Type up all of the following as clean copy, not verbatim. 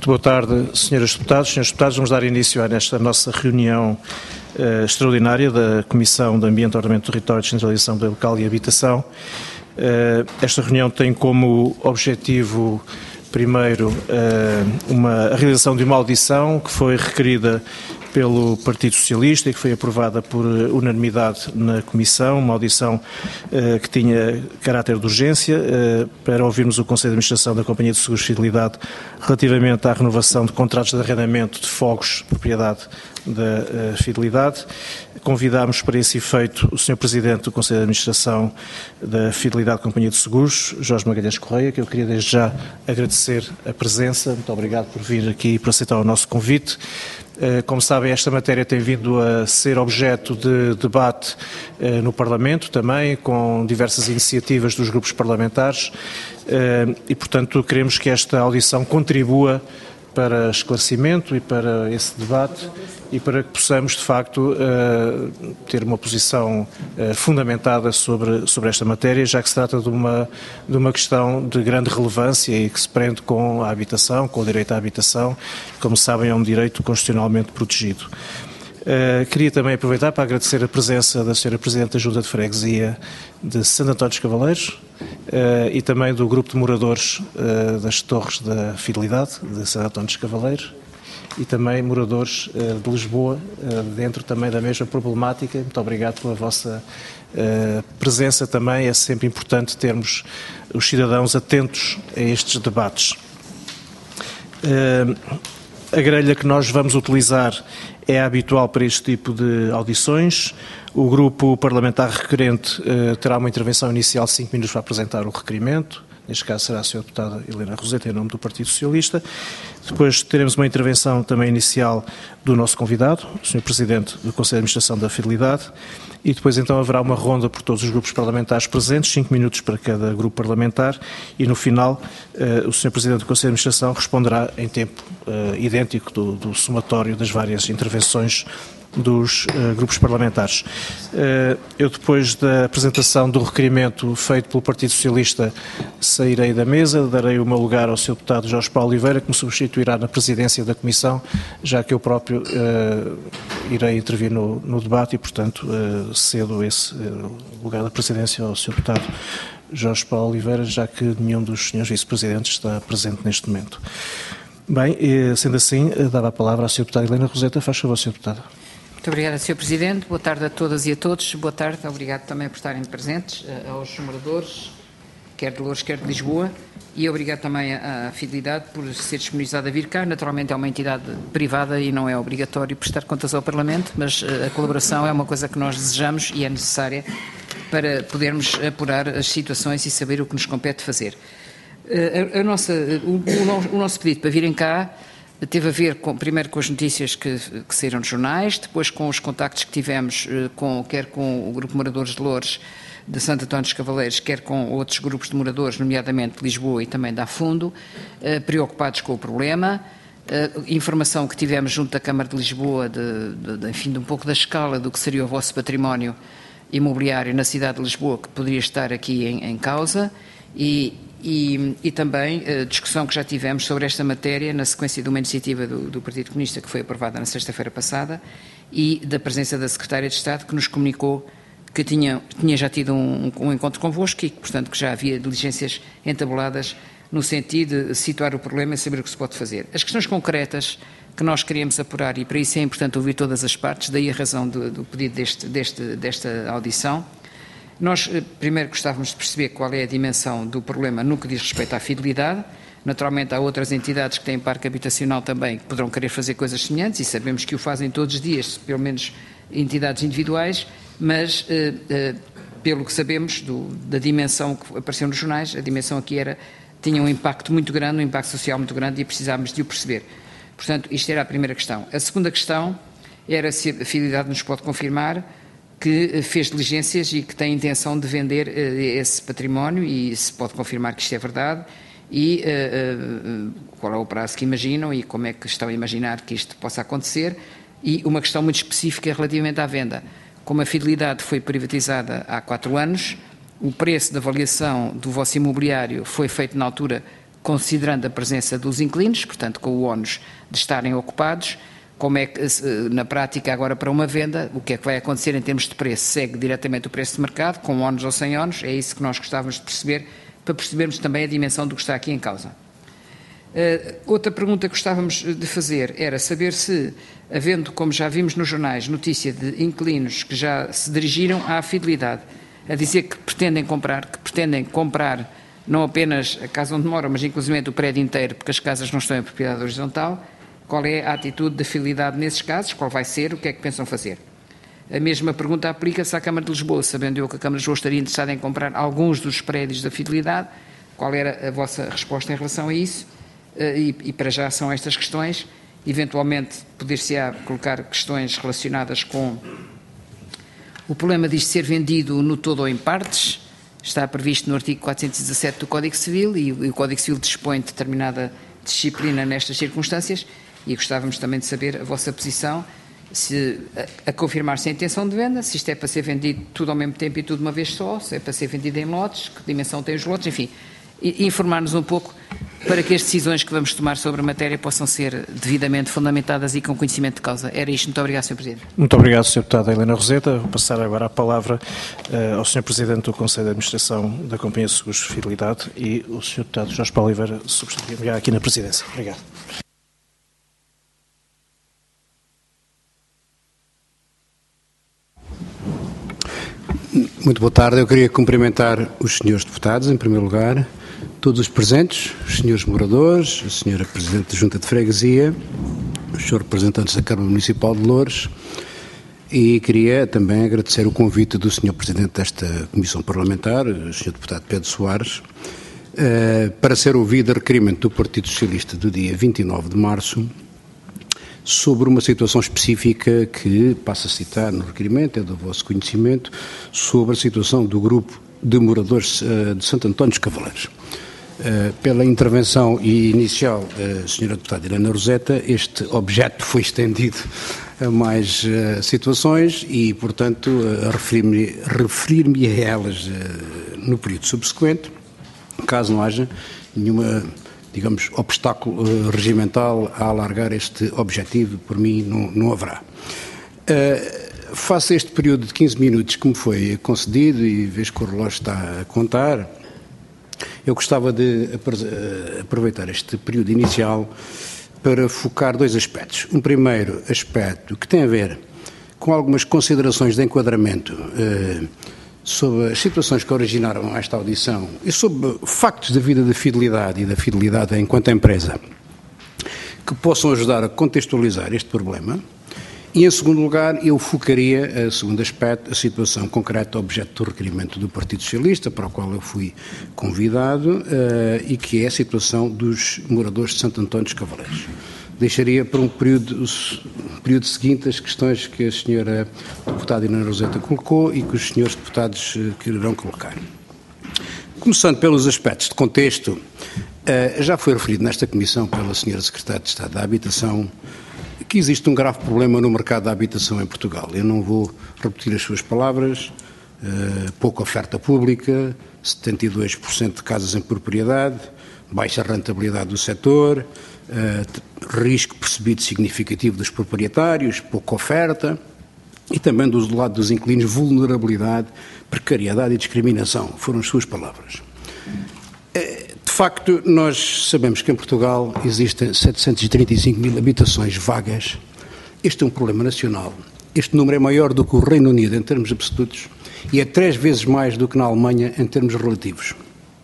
Muito boa tarde, senhoras deputadas, senhores deputados. Vamos dar início a esta nossa reunião extraordinária da Comissão de Ambiente, Ordenamento do Território, Descentralização Local e Habitação. Esta reunião tem como objetivo, primeiro, a realização de uma audição que foi requerida pelo Partido Socialista e que foi aprovada por unanimidade na Comissão, uma audição que tinha caráter de urgência para ouvirmos o Conselho de Administração da Companhia de Seguros de Fidelidade relativamente à renovação de contratos de arrendamento de fogos de propriedade da Fidelidade. Convidámos para esse efeito o Sr. Presidente do Conselho de Administração da Fidelidade Companhia de Seguros, Jorge Magalhães Correia, que eu queria desde já agradecer a presença. Muito obrigado por vir aqui e por aceitar o nosso convite. Como sabem, esta matéria tem vindo a ser objeto de debate no Parlamento também, com diversas iniciativas dos grupos parlamentares e, portanto, queremos que esta audição contribua para esclarecimento e para esse debate e para que possamos, de facto, ter uma posição fundamentada sobre esta matéria, já que se trata de uma questão de grande relevância e que se prende com a habitação, com o direito à habitação, que, como sabem, é um direito constitucionalmente protegido. Queria também aproveitar para agradecer a presença da Sra. Presidente da Junta de Freguesia de Santo António dos Cavaleiros e também do grupo de moradores das Torres da Fidelidade de Santo António dos Cavaleiros e também moradores de Lisboa, dentro também da mesma problemática. Muito obrigado pela vossa presença também. É sempre importante termos os cidadãos atentos a estes debates. A grelha que nós vamos utilizar é habitual para este tipo de audições. O grupo parlamentar requerente terá uma intervenção inicial de 5 minutos para apresentar o requerimento. Neste caso será a Sra. Deputada Helena Roseta, em nome do Partido Socialista. Depois teremos uma intervenção também inicial do nosso convidado, o Sr. Presidente do Conselho de Administração da Fidelidade. E depois então haverá uma ronda por todos os grupos parlamentares presentes, 5 minutos para cada grupo parlamentar, e no final o Sr. Presidente do Conselho de Administração responderá em tempo idêntico do somatório das várias intervenções dos grupos parlamentares. Eu, depois da apresentação do requerimento feito pelo Partido Socialista, sairei da mesa, darei o meu lugar ao Sr. Deputado Jorge Paulo Oliveira, que me substituirá na presidência da Comissão, já que eu próprio irei intervir no debate e, portanto, cedo esse lugar da presidência ao Sr. Deputado Jorge Paulo Oliveira, já que nenhum dos senhores vice-presidentes está presente neste momento. Bem, sendo assim, dava a palavra à Sra. Deputada Helena Roseta. Faz favor, Sra. Deputada. Muito obrigada, Sr. Presidente. Boa tarde a todas e a todos. Boa tarde. Obrigado também por estarem presentes, aos moradores, quer de Loures, quer de Lisboa, e obrigado também à Fidelidade por ser disponibilizada a vir cá. Naturalmente é uma entidade privada e não é obrigatório prestar contas ao Parlamento, mas a colaboração é uma coisa que nós desejamos e é necessária para podermos apurar as situações e saber o que nos compete fazer. O nosso pedido para virem cá teve a ver primeiro com as notícias que saíram nos jornais, depois com os contactos que tivemos quer com o Grupo de Moradores de Loures de Santo António dos Cavaleiros, quer com outros grupos de moradores, nomeadamente de Lisboa e também da Fundo, preocupados com o problema. Informação que tivemos junto da Câmara de Lisboa, enfim, de um pouco da escala do que seria o vosso património imobiliário na cidade de Lisboa, que poderia estar aqui em causa, e também a discussão que já tivemos sobre esta matéria na sequência de uma iniciativa do Partido Comunista que foi aprovada na sexta-feira passada e da presença da Secretária de Estado, que nos comunicou que tinha já tido um encontro convosco e que, portanto, que já havia diligências entabuladas no sentido de situar o problema e saber o que se pode fazer. As questões concretas que nós queríamos apurar, e para isso é importante ouvir todas as partes, daí a razão do pedido desta audição. Nós, primeiro, gostávamos de perceber qual é a dimensão do problema no que diz respeito à fidelidade. Naturalmente, há outras entidades que têm parque habitacional também que poderão querer fazer coisas semelhantes e sabemos que o fazem todos os dias, pelo menos entidades individuais, mas, pelo que sabemos da dimensão que apareceu nos jornais, a dimensão aqui tinha um impacto muito grande, um impacto social muito grande e precisávamos de o perceber. Portanto, isto era a primeira questão. A segunda questão era se a Fidelidade nos pode confirmar que fez diligências e que tem a intenção de vender esse património e se pode confirmar que isto é verdade e qual é o prazo que imaginam e como é que estão a imaginar que isto possa acontecer. E uma questão muito específica relativamente à venda. Como a Fidelidade foi privatizada há 4 anos, o preço da avaliação do vosso imobiliário foi feito na altura considerando a presença dos inquilinos, portanto com o ónus de estarem ocupados, como é que, na prática, agora para uma venda, o que é que vai acontecer em termos de preço? Segue diretamente o preço de mercado, com ónus ou sem ónus? É isso que nós gostávamos de perceber, para percebermos também a dimensão do que está aqui em causa. Outra pergunta que gostávamos de fazer era saber se, havendo, como já vimos nos jornais, notícia de inquilinos que já se dirigiram à Fidelidade, a dizer que pretendem comprar não apenas a casa onde moram, mas inclusive o prédio inteiro, porque as casas não estão em propriedade horizontal, qual é a atitude da Fidelidade nesses casos, qual vai ser, o que é que pensam fazer? A mesma pergunta aplica-se à Câmara de Lisboa, sabendo eu que a Câmara de Lisboa estaria interessada em comprar alguns dos prédios da Fidelidade, qual era a vossa resposta em relação a isso? E para já são estas questões, eventualmente poder-se-á colocar questões relacionadas com o problema disto ser vendido no todo ou em partes, está previsto no artigo 417 do Código Civil e o Código Civil dispõe de determinada disciplina nestas circunstâncias e gostávamos também de saber a vossa posição, se a confirmar-se a intenção de venda, se isto é para ser vendido tudo ao mesmo tempo e tudo de uma vez só, se é para ser vendido em lotes, que dimensão tem os lotes, enfim, e informar-nos um pouco para que as decisões que vamos tomar sobre a matéria possam ser devidamente fundamentadas e com conhecimento de causa. Era isto. Muito obrigado, Sr. Presidente. Muito obrigado, Sr. Deputado Helena Roseta. Vou passar agora a palavra ao Sr. Presidente do Conselho de Administração da Companhia de Seguros Fidelidade e o Sr. Deputado Jorge Paulo Oliveira, substituir-me aqui na Presidência. Obrigado. Muito boa tarde. Eu queria cumprimentar os senhores deputados, em primeiro lugar, todos os presentes, os senhores moradores, a senhora Presidente da Junta de Freguesia, os senhores representantes da Câmara Municipal de Loures, e queria também agradecer o convite do senhor Presidente desta Comissão Parlamentar, o senhor Deputado Pedro Soares, para ser ouvido a requerimento do Partido Socialista do dia 29 de março, sobre uma situação específica que, passo a citar no requerimento, é do vosso conhecimento, sobre a situação do grupo de moradores de Santo António dos Cavaleiros. Pela intervenção inicial da Sra. Deputada Helena Roseta, este objeto foi estendido a mais situações e, portanto, referir-me a elas no período subsequente, caso não haja nenhuma, digamos, obstáculo regimental a alargar este objetivo, por mim não haverá. Face a este período de 15 minutos que me foi concedido e vejo que o relógio está a contar, eu gostava de aproveitar este período inicial para focar dois aspectos. Um primeiro aspecto que tem a ver com algumas considerações de enquadramento sobre as situações que originaram esta audição e sobre factos da vida da Fidelidade e da Fidelidade enquanto empresa que possam ajudar a contextualizar este problema. E, em segundo lugar, eu focaria, segundo aspecto, a situação concreta objeto do requerimento do Partido Socialista, para o qual eu fui convidado, e que é a situação dos moradores de Santo António dos Cavaleiros. Deixaria para um período seguinte as questões que a senhora deputada Helena Roseta colocou e que os senhores deputados quererão colocar. Começando pelos aspectos de contexto, já foi referido nesta comissão pela senhora Secretária de Estado da Habitação que existe um grave problema no mercado da habitação em Portugal. Eu não vou repetir as suas palavras, pouca oferta pública, 72% de casas em propriedade, baixa rentabilidade do setor, risco percebido significativo dos proprietários, pouca oferta e também do lado dos inquilinos vulnerabilidade, precariedade e discriminação, foram as suas palavras. De facto, nós sabemos que em Portugal existem 735 mil habitações vagas. Este é um problema nacional. Este número é maior do que o Reino Unido em termos absolutos e é 3 vezes mais do que na Alemanha em termos relativos.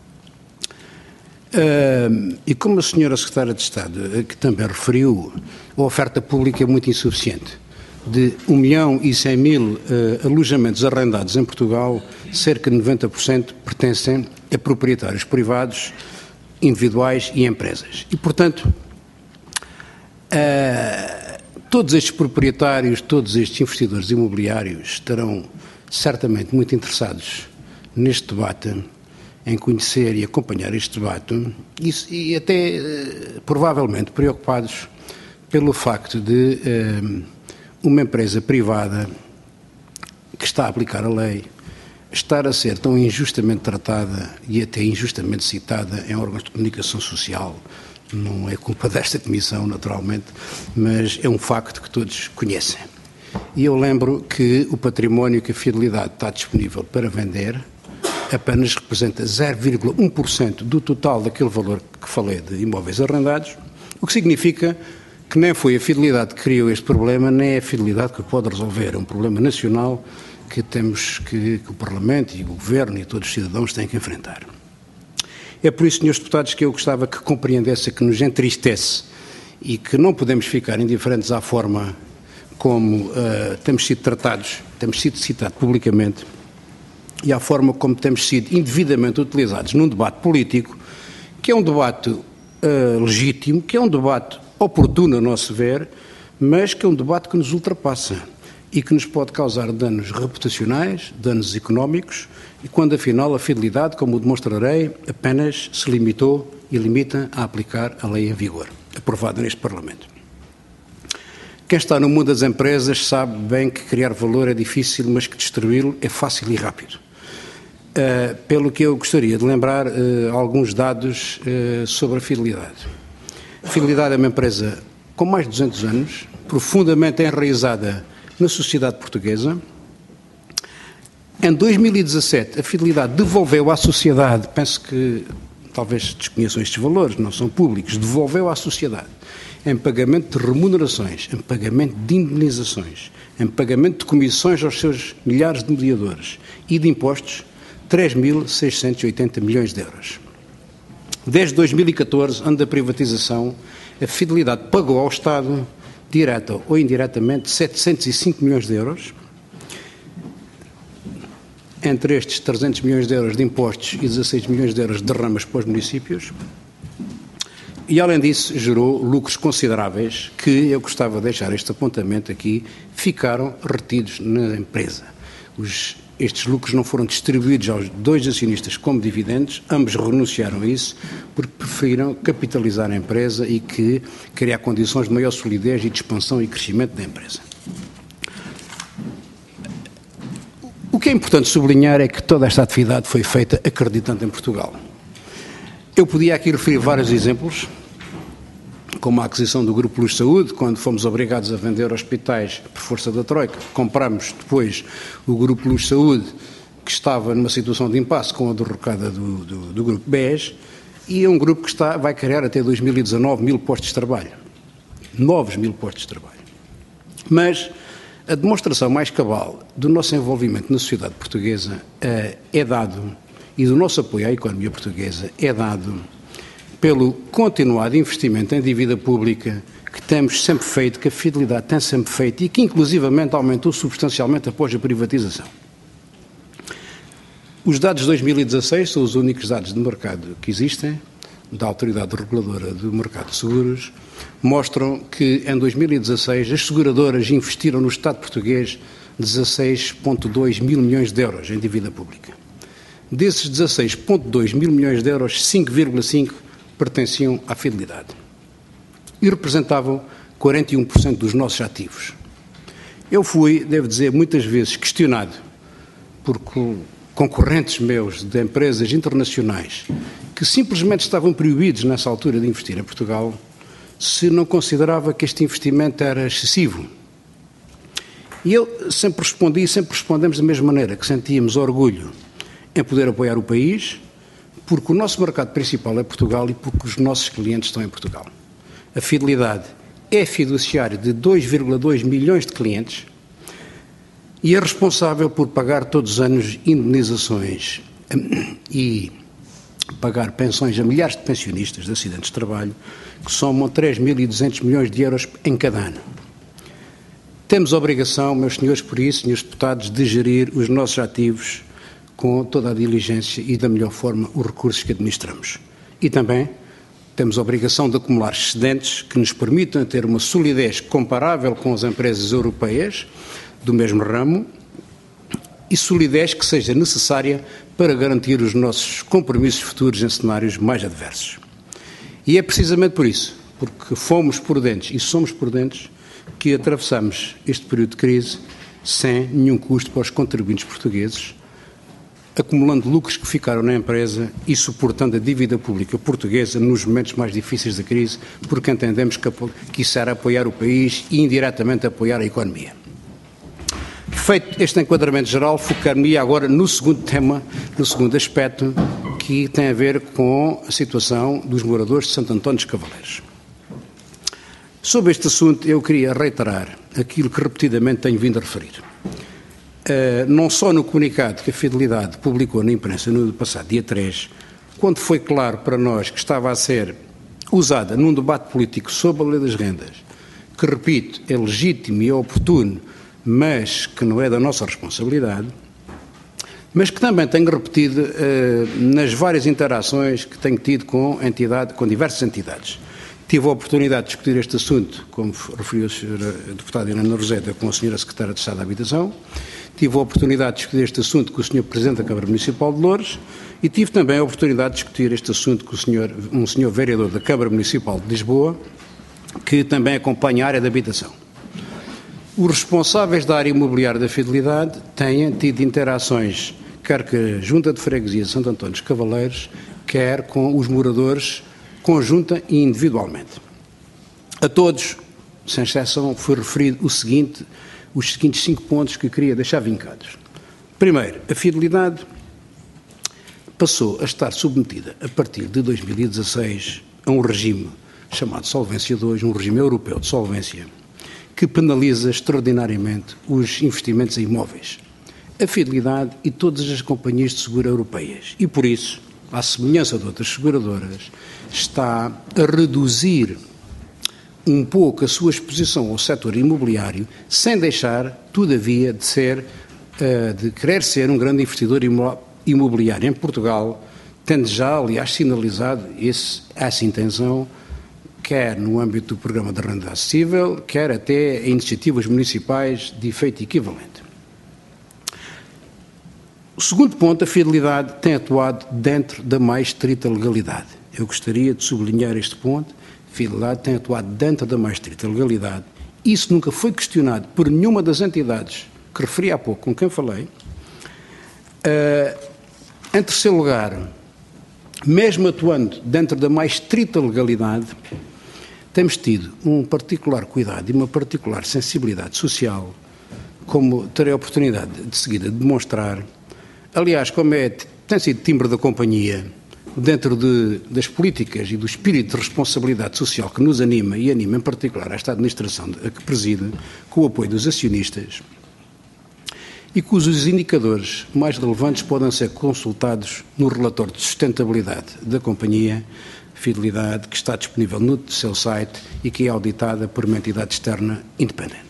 E como a senhora Secretária de Estado, que também referiu, a oferta pública é muito insuficiente. De 1.100.000 alojamentos arrendados em Portugal, cerca de 90% pertencem a proprietários privados, individuais e empresas. E, portanto, todos estes proprietários, todos estes investidores imobiliários estarão certamente muito interessados neste debate, em conhecer e acompanhar este debate e até provavelmente preocupados pelo facto de uma empresa privada que está a aplicar a lei estar a ser tão injustamente tratada e até injustamente citada em órgãos de comunicação social não é culpa desta Comissão, naturalmente, mas é um facto que todos conhecem. E eu lembro que o património que a Fidelidade está disponível para vender apenas representa 0,1% do total daquele valor que falei de imóveis arrendados, o que significa que nem foi a Fidelidade que criou este problema, nem é a Fidelidade que o pode resolver. É um problema nacional que que o Parlamento e o Governo e todos os cidadãos têm que enfrentar. É por isso, senhores deputados, que eu gostava que compreendesse que nos entristece e que não podemos ficar indiferentes à forma como temos sido tratados, temos sido citados publicamente e à forma como temos sido indevidamente utilizados num debate político, que é um debate legítimo, que é um debate oportuno a nosso ver, mas que é um debate que nos ultrapassa e que nos pode causar danos reputacionais, danos económicos, e quando afinal a Fidelidade, como demonstrarei, apenas se limitou e limita a aplicar a lei em vigor, aprovada neste Parlamento. Quem está no mundo das empresas sabe bem que criar valor é difícil, mas que destruí-lo é fácil e rápido. Pelo que eu gostaria de lembrar alguns dados sobre a Fidelidade. A Fidelidade é uma empresa com mais de 200 anos, profundamente enraizada na sociedade portuguesa. Em 2017, a Fidelidade devolveu à sociedade, penso que talvez desconheçam estes valores, não são públicos, devolveu à sociedade, em pagamento de remunerações, em pagamento de indemnizações, em pagamento de comissões aos seus milhares de mediadores e de impostos, 3.680 milhões de euros. Desde 2014, ano da privatização, a Fidelidade pagou ao Estado, direta ou indiretamente, 705 milhões de euros. Entre estes, 300 milhões de euros de impostos e 16 milhões de euros de derramas para os municípios. E, além disso, gerou lucros consideráveis que, eu gostava de deixar este apontamento aqui, ficaram retidos na empresa. Estes lucros não foram distribuídos aos dois acionistas como dividendos, ambos renunciaram a isso porque preferiram capitalizar a empresa e criar condições de maior solidez e de expansão e crescimento da empresa. O que é importante sublinhar é que toda esta atividade foi feita acreditando em Portugal. Eu podia aqui referir vários exemplos, como a aquisição do Grupo Luz Saúde, quando fomos obrigados a vender hospitais por força da Troika. Compramos depois o Grupo Luz Saúde, que estava numa situação de impasse com a derrocada do Grupo BES, e é um grupo que vai criar até 2019 1.000 postos de trabalho. Novos 1.000 postos de trabalho. Mas a demonstração mais cabal do nosso envolvimento na sociedade portuguesa é dado, e do nosso apoio à economia portuguesa, é dado pelo continuado investimento em dívida pública que temos sempre feito, que a Fidelidade tem sempre feito e que inclusivamente aumentou substancialmente após a privatização. Os dados de 2016 são os únicos dados de mercado que existem, da Autoridade Reguladora do Mercado de Seguros, mostram que em 2016 as seguradoras investiram no Estado português 16,2 mil milhões de euros em dívida pública. Desses 16,2 mil milhões de euros, 5,5 pertenciam à Fidelidade e representavam 41% dos nossos ativos. Eu fui, devo dizer, muitas vezes questionado por concorrentes meus de empresas internacionais que simplesmente estavam proibidos nessa altura de investir em Portugal, se não considerava que este investimento era excessivo. E eu sempre respondi, sempre respondemos da mesma maneira, que sentíamos orgulho em poder apoiar o país, porque o nosso mercado principal é Portugal e porque os nossos clientes estão em Portugal. A Fidelidade é fiduciária de 2,2 milhões de clientes e é responsável por pagar todos os anos indemnizações e pagar pensões a milhares de pensionistas de acidentes de trabalho, que somam 3.200 milhões de euros em cada ano. Temos a obrigação, meus senhores, por isso, senhores deputados, de gerir os nossos ativos com toda a diligência e da melhor forma os recursos que administramos. E também temos a obrigação de acumular excedentes que nos permitam ter uma solidez comparável com as empresas europeias do mesmo ramo e solidez que seja necessária para garantir os nossos compromissos futuros em cenários mais adversos. E é precisamente por isso, porque fomos prudentes e somos prudentes, que atravessamos este período de crise sem nenhum custo para os contribuintes portugueses, acumulando lucros que ficaram na empresa e suportando a dívida pública portuguesa nos momentos mais difíceis da crise, porque entendemos que isso era apoiar o país e indiretamente apoiar a economia. Feito este enquadramento geral, focar-me agora no segundo tema, no segundo aspecto, que tem a ver com a situação dos moradores de Santo António dos Cavaleiros. Sobre este assunto, eu queria reiterar aquilo que repetidamente tenho vindo a referir. Não só no comunicado que a Fidelidade publicou na imprensa no passado dia 3, quando foi claro para nós que estava a ser usada num debate político sobre a lei das rendas, que, repito, é legítimo e é oportuno, mas que não é da nossa responsabilidade, mas que também tenho repetido nas várias interações que tenho tido com diversas entidades. Tive a oportunidade de discutir este assunto, como referiu a Sra. Deputada Helena Roseta, com a Sra. Secretária de Estado da Habitação, tive a oportunidade de discutir este assunto com o Sr. Presidente da Câmara Municipal de Loures e tive também a oportunidade de discutir este assunto com um Sr. Vereador da Câmara Municipal de Lisboa, que também acompanha a área da habitação. Os responsáveis da área imobiliária da Fidelidade têm tido interações, quer com a Junta de Freguesia de Santo António dos Cavaleiros, quer com os moradores, conjunta e individualmente. A todos, sem exceção, foi referido os seguintes 5 pontos que queria deixar vincados. Primeiro, a Fidelidade passou a estar submetida, a partir de 2016, a um regime chamado Solvência II, um regime europeu de solvência, que penaliza extraordinariamente os investimentos em imóveis. A Fidelidade e todas as companhias de seguro europeias. E por isso, à semelhança de outras seguradoras, está a reduzir um pouco a sua exposição ao setor imobiliário, sem deixar, todavia, de querer ser um grande investidor imobiliário em Portugal, tendo já, aliás, sinalizado essa intenção, quer no âmbito do Programa de Renda Acessível, quer até em iniciativas municipais de efeito equivalente. O segundo ponto, a Fidelidade tem atuado dentro da mais estrita legalidade. Eu gostaria de sublinhar este ponto. A Fidelidade tem atuado dentro da mais estrita legalidade. Isso nunca foi questionado por nenhuma das entidades que referi há pouco, com quem falei. Em terceiro lugar, mesmo atuando dentro da mais estrita legalidade, temos tido um particular cuidado e uma particular sensibilidade social, como terei a oportunidade de seguida de demonstrar. Aliás, como tem sido timbre da companhia, dentro das políticas e do espírito de responsabilidade social que nos anima, e anima em particular esta administração a que preside, com o apoio dos acionistas, e cujos indicadores mais relevantes podem ser consultados no relatório de sustentabilidade da companhia Fidelidade, que está disponível no seu site e que é auditada por uma entidade externa independente.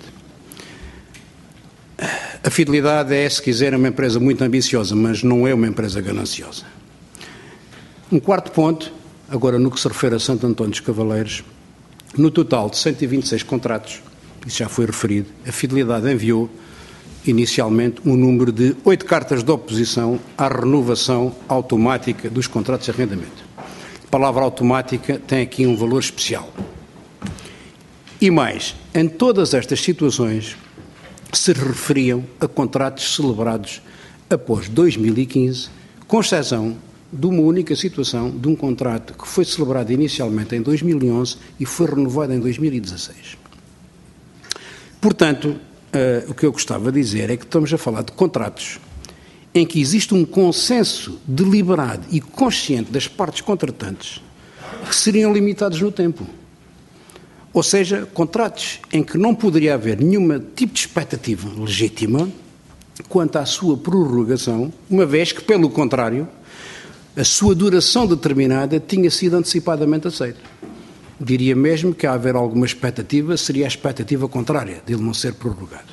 A Fidelidade é, se quiser, uma empresa muito ambiciosa, mas não é uma empresa gananciosa. Um quarto ponto, agora no que se refere a Santo António dos Cavaleiros, no total de 126 contratos, isso já foi referido, a Fidelidade enviou inicialmente um número de 8 cartas de oposição à renovação automática dos contratos de arrendamento. A palavra automática tem aqui um valor especial. E mais, em todas estas situações, se referiam a contratos celebrados após 2015, com exceção de uma única situação de um contrato que foi celebrado inicialmente em 2011 e foi renovado em 2016. Portanto, o que eu gostava de dizer é que estamos a falar de contratos em que existe um consenso deliberado e consciente das partes contratantes que seriam limitados no tempo. Ou seja, contratos em que não poderia haver nenhum tipo de expectativa legítima quanto à sua prorrogação, uma vez que, pelo contrário, a sua duração determinada tinha sido antecipadamente aceita. Diria mesmo que, a haver alguma expectativa, seria a expectativa contrária, de ele não ser prorrogado.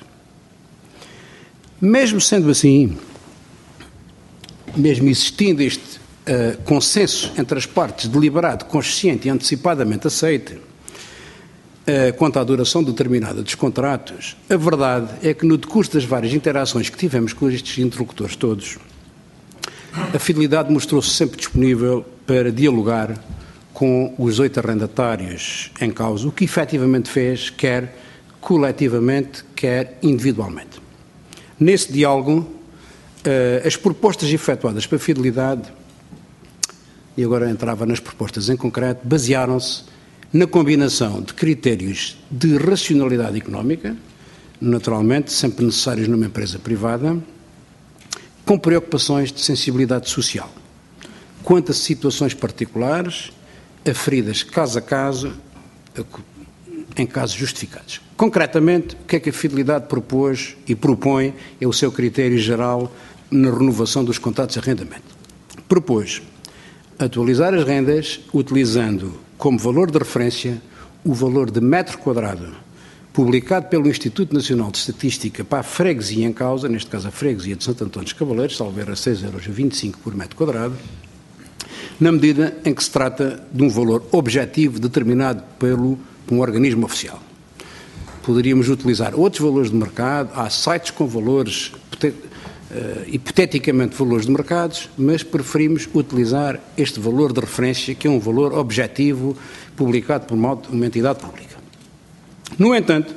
Mesmo sendo assim, mesmo existindo este consenso entre as partes, deliberado, consciente e antecipadamente aceito, quanto à duração determinada dos contratos, a verdade é que no decurso das várias interações que tivemos com estes interlocutores todos, a Fidelidade mostrou-se sempre disponível para dialogar com os 8 arrendatários em causa, o que efetivamente fez, quer coletivamente, quer individualmente. Nesse diálogo, As propostas efetuadas para a fidelidade, e agora entrava nas propostas em concreto, basearam-se na combinação de critérios de racionalidade económica, naturalmente sempre necessários numa empresa privada, com preocupações de sensibilidade social, quanto a situações particulares, aferidas caso a caso, em casos justificados. Concretamente, o que é que a fidelidade propôs e propõe é o seu critério geral na renovação dos contratos de arrendamento. Propôs atualizar as rendas utilizando como valor de referência o valor de metro quadrado publicado pelo Instituto Nacional de Estatística para a freguesia em causa, neste caso a freguesia de Santo Antão dos Cavaleiros, salvo erro a 6,25 € por metro quadrado, na medida em que se trata de um valor objetivo determinado por um organismo oficial. Poderíamos utilizar outros valores de mercado, há sites com valores, hipoteticamente valores de mercados, mas preferimos utilizar este valor de referência, que é um valor objetivo publicado por uma entidade pública. No entanto,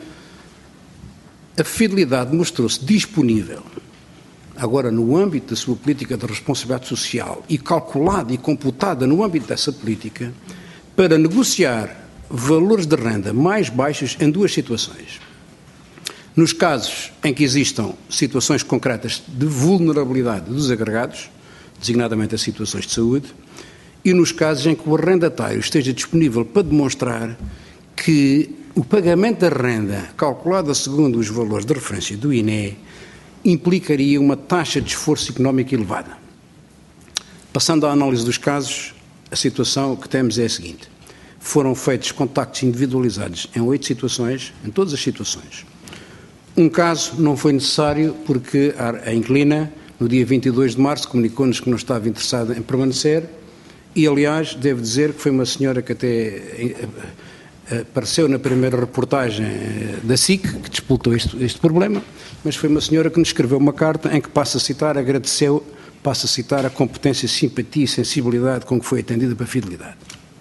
a fidelidade mostrou-se disponível, agora no âmbito da sua política de responsabilidade social e calculada e computada no âmbito dessa política, para negociar valores de renda mais baixos em duas situações. Nos casos em que existam situações concretas de vulnerabilidade dos agregados, designadamente as situações de saúde, e nos casos em que o arrendatário esteja disponível para demonstrar que o pagamento da renda, calculada segundo os valores de referência do INE, implicaria uma taxa de esforço económico elevada. Passando à análise dos casos, a situação que temos é a seguinte. Foram feitos contactos individualizados em 8 situações, em todas as situações. Um caso não foi necessário porque a inquilina, no dia 22 de março, comunicou-nos que não estava interessada em permanecer e, aliás, devo dizer que foi uma senhora que até apareceu na primeira reportagem da SIC, que disputou este problema, mas foi uma senhora que nos escreveu uma carta em que, passo a citar, agradeceu, passo a citar, a competência, simpatia e sensibilidade com que foi atendida para a fidelidade.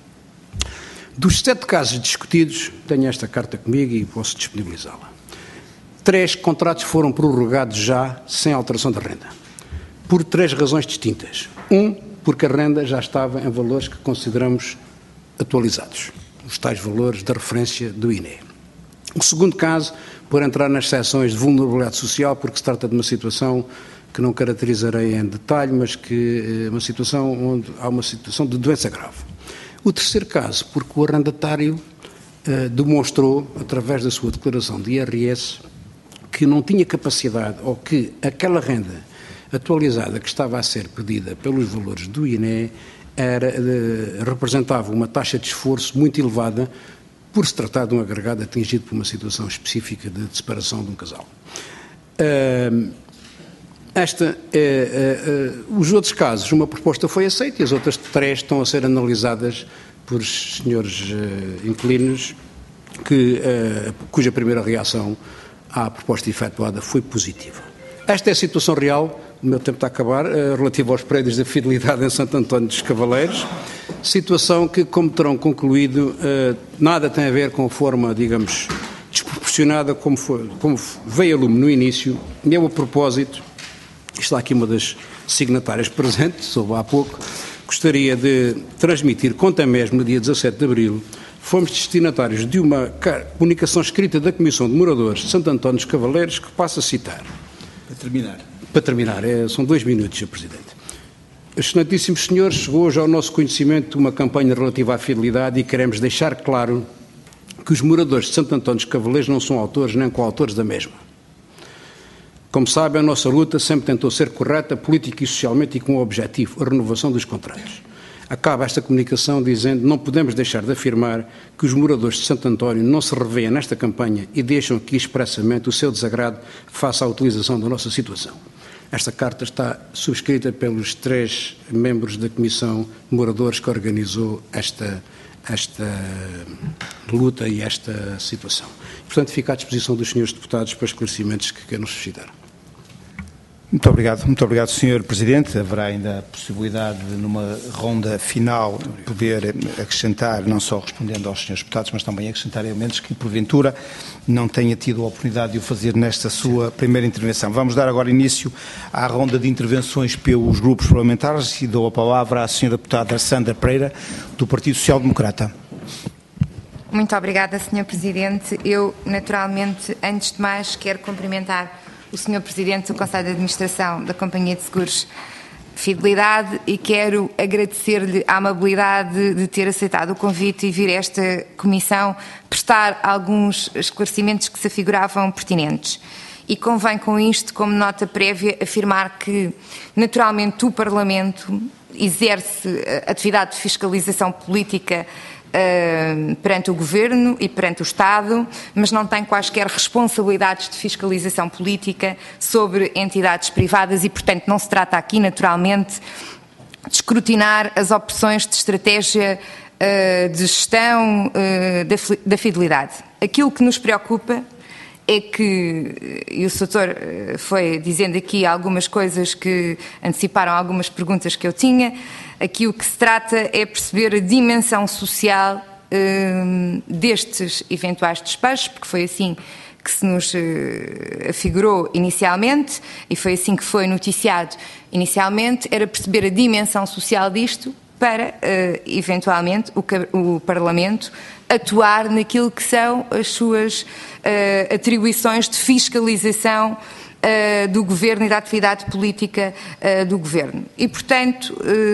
Dos 7 casos discutidos, tenho esta carta comigo e posso disponibilizá-la. 3 contratos foram prorrogados já sem alteração da renda, por 3 razões distintas. Porque a renda já estava em valores que consideramos atualizados, os tais valores da referência do INE. O segundo caso, por entrar nas seções de vulnerabilidade social, porque se trata de uma situação que não caracterizarei em detalhe, mas que é uma situação onde há uma situação de doença grave. O terceiro caso, porque o arrendatário demonstrou, através da sua declaração de IRS, que não tinha capacidade ou que aquela renda atualizada que estava a ser pedida pelos valores do INE representava uma taxa de esforço muito elevada por se tratar de um agregado atingido por uma situação específica de separação de um casal. Os outros casos, uma proposta foi aceita e as outras 3 estão a ser analisadas por senhores inquilinos cuja primeira reação à proposta efetuada foi positiva. Esta é a situação real, o meu tempo está a acabar, relativa aos prédios da fidelidade em Santo Antão dos Cavaleiros, situação que, como terão concluído, nada tem a ver com a forma, digamos, desproporcionada como veio a lume no início, e eu, a propósito, está aqui uma das signatárias presentes, soube há pouco, gostaria de transmitir, conta mesmo, no dia 17 de abril, fomos destinatários de uma comunicação escrita da Comissão de Moradores de Santo Antão dos Cavaleiros, que passo a citar. Para terminar, são 2 minutos, Sr. Presidente. Excelentíssimos senhores, chegou hoje ao nosso conhecimento uma campanha relativa à fidelidade e queremos deixar claro que os moradores de Santo Antão dos Cavaleiros não são autores nem coautores da mesma. Como sabem, a nossa luta sempre tentou ser correta, política e socialmente e com o objetivo, a renovação dos contratos. Acaba esta comunicação dizendo: não podemos deixar de afirmar que os moradores de Santo António não se revêem nesta campanha e deixam aqui expressamente o seu desagrado face à utilização da nossa situação. Esta carta está subscrita pelos 3 membros da Comissão de Moradores que organizou esta luta e esta situação. Portanto, fica à disposição dos senhores deputados para esclarecimentos que queiram suscitar. Muito obrigado, Sr. Presidente. Haverá ainda a possibilidade de, numa ronda final, poder acrescentar, não só respondendo aos senhores deputados, mas também acrescentar elementos que, porventura, não tenha tido a oportunidade de o fazer nesta sua primeira intervenção. Vamos dar agora início à ronda de intervenções pelos grupos parlamentares e dou a palavra à Sra. Deputada Sandra Pereira, do Partido Social Democrata. Muito obrigada, Sr. Presidente. Eu, naturalmente, antes de mais, quero cumprimentar o Sr. Presidente do Conselho de Administração da Companhia de Seguros Fidelidade e quero agradecer-lhe a amabilidade de ter aceitado o convite e vir a esta comissão prestar alguns esclarecimentos que se afiguravam pertinentes. E convém com isto, como nota prévia, afirmar que, naturalmente, o Parlamento exerce atividade de fiscalização política perante o Governo e perante o Estado, mas não tem quaisquer responsabilidades de fiscalização política sobre entidades privadas e, portanto, não se trata aqui, naturalmente, de escrutinar as opções de estratégia de gestão da fidelidade. Aquilo que nos preocupa é que, e o Sr. foi dizendo aqui algumas coisas que anteciparam algumas perguntas que eu tinha, aqui o que se trata é perceber a dimensão social destes eventuais despejos, porque foi assim que se nos afigurou inicialmente e foi assim que foi noticiado inicialmente, era perceber a dimensão social disto para, eventualmente, o Parlamento atuar naquilo que são as suas atribuições de fiscalização do Governo e da atividade política do Governo. E, portanto,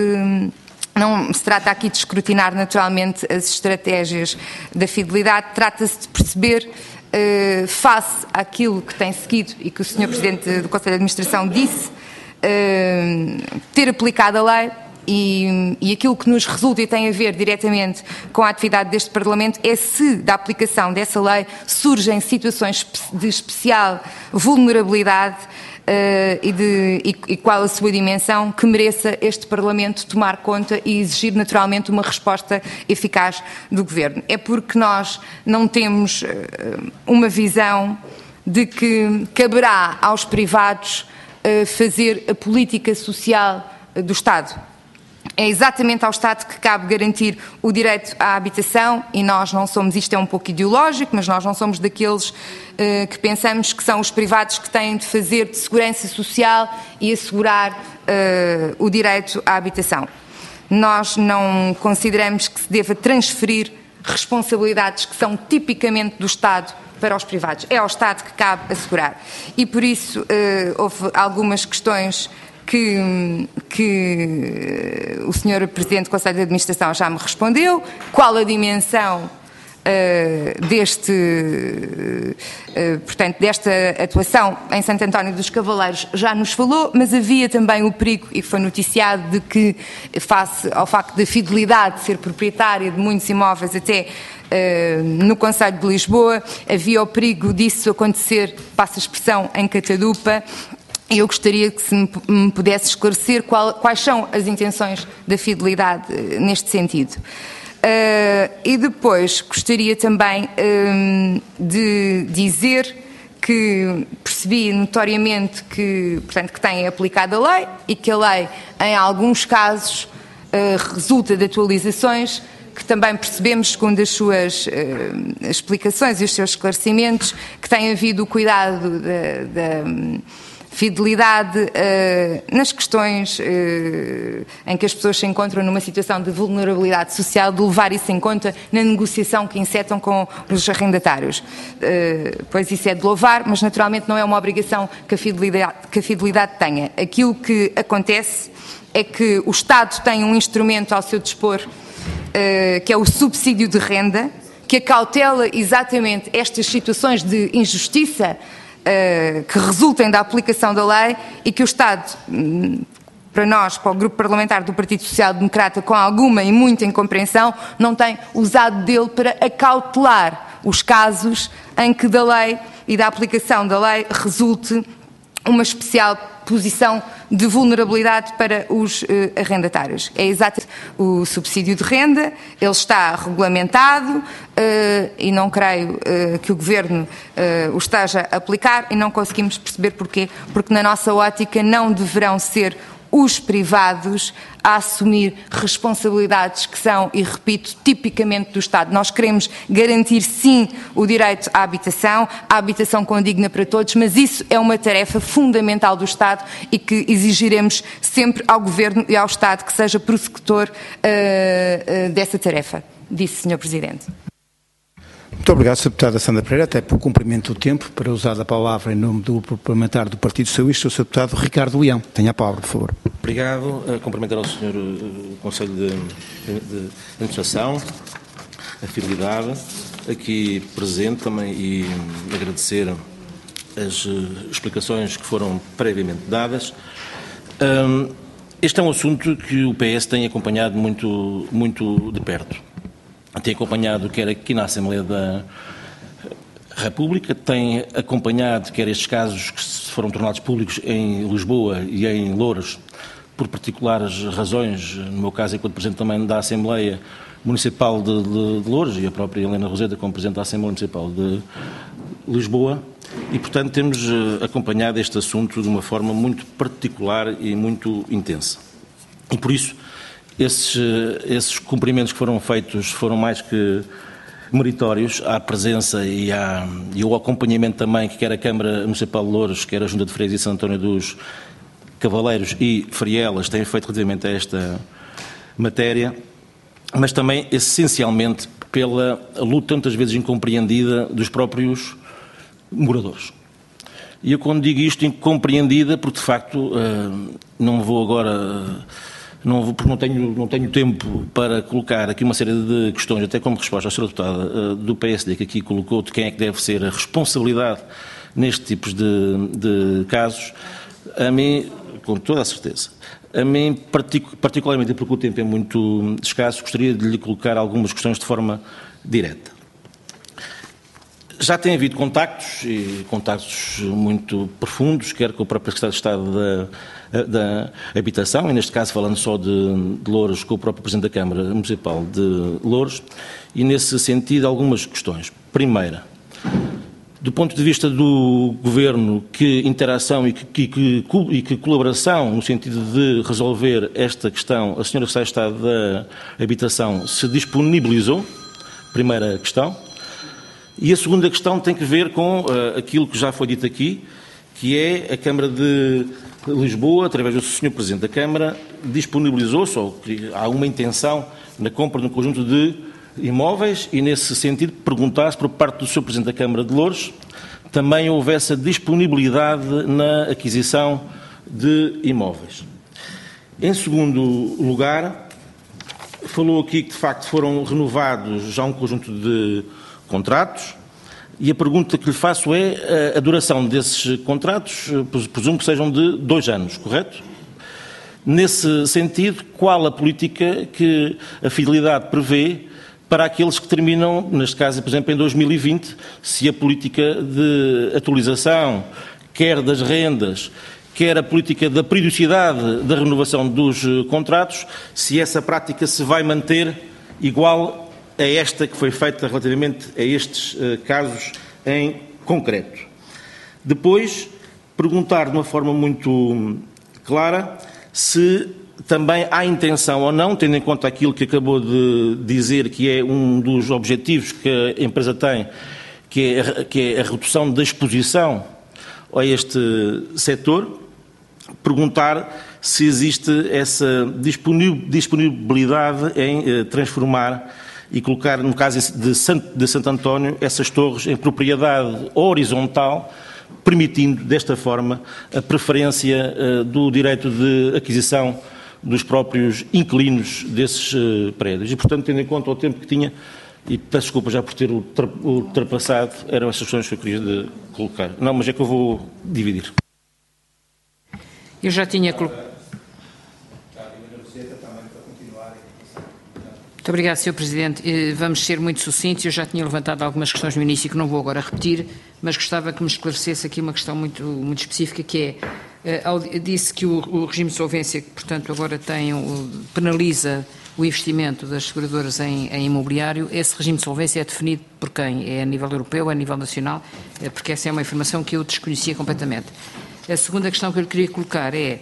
não se trata aqui de escrutinar naturalmente as estratégias da fidelidade, trata-se de perceber, face àquilo que tem seguido e que o Sr. Presidente do Conselho de Administração disse, ter aplicado a lei. E aquilo que nos resulta e tem a ver diretamente com a atividade deste Parlamento é se da aplicação dessa lei surgem situações de especial vulnerabilidade e qual a sua dimensão que mereça este Parlamento tomar conta e exigir naturalmente uma resposta eficaz do Governo. É porque nós não temos uma visão de que caberá aos privados fazer a política social do Estado. É exatamente ao Estado que cabe garantir o direito à habitação e nós não somos, isto é um pouco ideológico, mas nós não somos daqueles que pensamos que são os privados que têm de fazer de segurança social e assegurar o direito à habitação. Nós não consideramos que se deva transferir responsabilidades que são tipicamente do Estado para os privados. É ao Estado que cabe assegurar. E por isso houve algumas questões que o Sr. Presidente do Conselho de Administração já me respondeu, qual a dimensão portanto, desta atuação em Santo António dos Cavaleiros já nos falou, mas havia também o perigo, e foi noticiado, de que, face ao facto da fidelidade ser proprietária de muitos imóveis até no Conselho de Lisboa, havia o perigo disso acontecer, passa a expressão, em Catadupa. Eu gostaria que se me pudesse esclarecer quais são as intenções da fidelidade neste sentido. E depois gostaria também de dizer que percebi notoriamente que, portanto, que tem aplicado a lei e que a lei, em alguns casos, resulta de atualizações que também percebemos, segundo as suas explicações e os seus esclarecimentos, que tem havido o cuidado da fidelidade nas questões em que as pessoas se encontram numa situação de vulnerabilidade social, de levar isso em conta na negociação que insetam com os arrendatários. Pois isso é de louvar, mas naturalmente não é uma obrigação que a fidelidade tenha. Aquilo que acontece é que o Estado tem um instrumento ao seu dispor, que é o subsídio de renda, que acautela exatamente estas situações de injustiça que resultem da aplicação da lei e que o Estado, para nós, para o Grupo Parlamentar do Partido Social Democrata, com alguma e muita incompreensão, não tem usado dele para acautelar os casos em que da lei e da aplicação da lei resulte uma especial posição de vulnerabilidade para os arrendatários. É exatamente o subsídio de renda, ele está regulamentado e não creio que o Governo o esteja a aplicar e não conseguimos perceber porquê, porque na nossa ótica não deverão ser os privados a assumir responsabilidades que são, e repito, tipicamente do Estado. Nós queremos garantir, sim, o direito à habitação condigna para todos, mas isso é uma tarefa fundamental do Estado e que exigiremos sempre ao Governo e ao Estado que seja prossecutor dessa tarefa. Disse, Sr. Presidente. Muito obrigado, Sra. Deputada Sandra Pereira, até por cumprimento do tempo, para usar a palavra em nome do Grupo Parlamentar do Partido Socialista, o Sr. Deputado Ricardo Leão. Tenha a palavra, por favor. Obrigado. Cumprimentar ao Sr. Conselho de Administração, a fidelidade, aqui presente também, e agradecer as explicações que foram previamente dadas. Este é um assunto que o PS tem acompanhado muito de perto. Tem acompanhado quer aqui na Assembleia da República, tem acompanhado quer estes casos que foram tornados públicos em Lisboa e em Loures, por particulares razões, no meu caso enquanto Presidente também da Assembleia Municipal de Loures e a própria Helena Roseta como Presidente da Assembleia Municipal de Lisboa, e portanto temos acompanhado este assunto de uma forma muito particular e muito intensa. E por isso esses cumprimentos que foram feitos foram mais que meritórios à presença e ao acompanhamento também que quer a Câmara Municipal de Loures, quer a Junta de Freguesia de Santo António dos Cavaleiros e Frielas têm feito relativamente a esta matéria, mas também essencialmente pela luta tantas vezes incompreendida dos próprios moradores. E eu quando digo isto incompreendida, porque de facto não vou agora... porque não tenho tempo para colocar aqui uma série de questões, até como resposta à Sra. Deputada do PSD, que aqui colocou de quem é que deve ser a responsabilidade nestes tipos de casos, a mim, com toda a certeza, a mim, particularmente porque o tempo é muito escasso, gostaria de lhe colocar algumas questões de forma direta. Já tem havido contactos muito profundos, quer com o próprio Secretário de Estado da Habitação, e neste caso falando só de Loures, com o próprio Presidente da Câmara Municipal de Loures, e nesse sentido algumas questões. Primeira, do ponto de vista do Governo, que interação e que colaboração no sentido de resolver esta questão, a Sra. Secretária de Estado da Habitação se disponibilizou? Primeira questão. E a segunda questão tem que ver com aquilo que já foi dito aqui, que é a Câmara de Lisboa, através do Sr. Presidente da Câmara, disponibilizou-se, ou há uma intenção na compra de um conjunto de imóveis e, nesse sentido, perguntar-se por parte do Sr. Presidente da Câmara de Loures também houvesse a disponibilidade na aquisição de imóveis. Em segundo lugar, falou aqui que, de facto, foram renovados já um conjunto de contratos, e a pergunta que lhe faço é a duração desses contratos, presumo que sejam de 2 anos, correto? Nesse sentido, qual a política que a fidelidade prevê para aqueles que terminam, neste caso, por exemplo, em 2020, se a política de atualização, quer das rendas, quer a política da periodicidade da renovação dos contratos, se essa prática se vai manter igual a esta que foi feita relativamente a estes casos em concreto. Depois, perguntar de uma forma muito clara se também há intenção ou não, tendo em conta aquilo que acabou de dizer, que é um dos objetivos que a empresa tem, que é a redução da exposição a este setor, perguntar se existe essa disponibilidade em transformar e colocar, no caso de Santo António, essas torres em propriedade horizontal, permitindo, desta forma, a preferência do direito de aquisição dos próprios inquilinos desses prédios. E, portanto, tendo em conta o tempo que tinha, e peço desculpa já por ter ultrapassado, eram essas questões que eu queria colocar. Não, mas é que eu vou dividir. Eu já tinha colocado. Muito obrigado, Sr. Presidente. Vamos ser muito sucintos. Eu já tinha levantado algumas questões no início que não vou agora repetir, mas gostava que me esclarecesse aqui uma questão muito específica, que é Disse que o regime de solvência, que portanto agora penaliza o investimento das seguradoras em imobiliário. Esse regime de solvência é definido por quem? É a nível europeu, é a nível nacional? Porque essa é uma informação que eu desconhecia completamente. A segunda questão que eu lhe queria colocar é,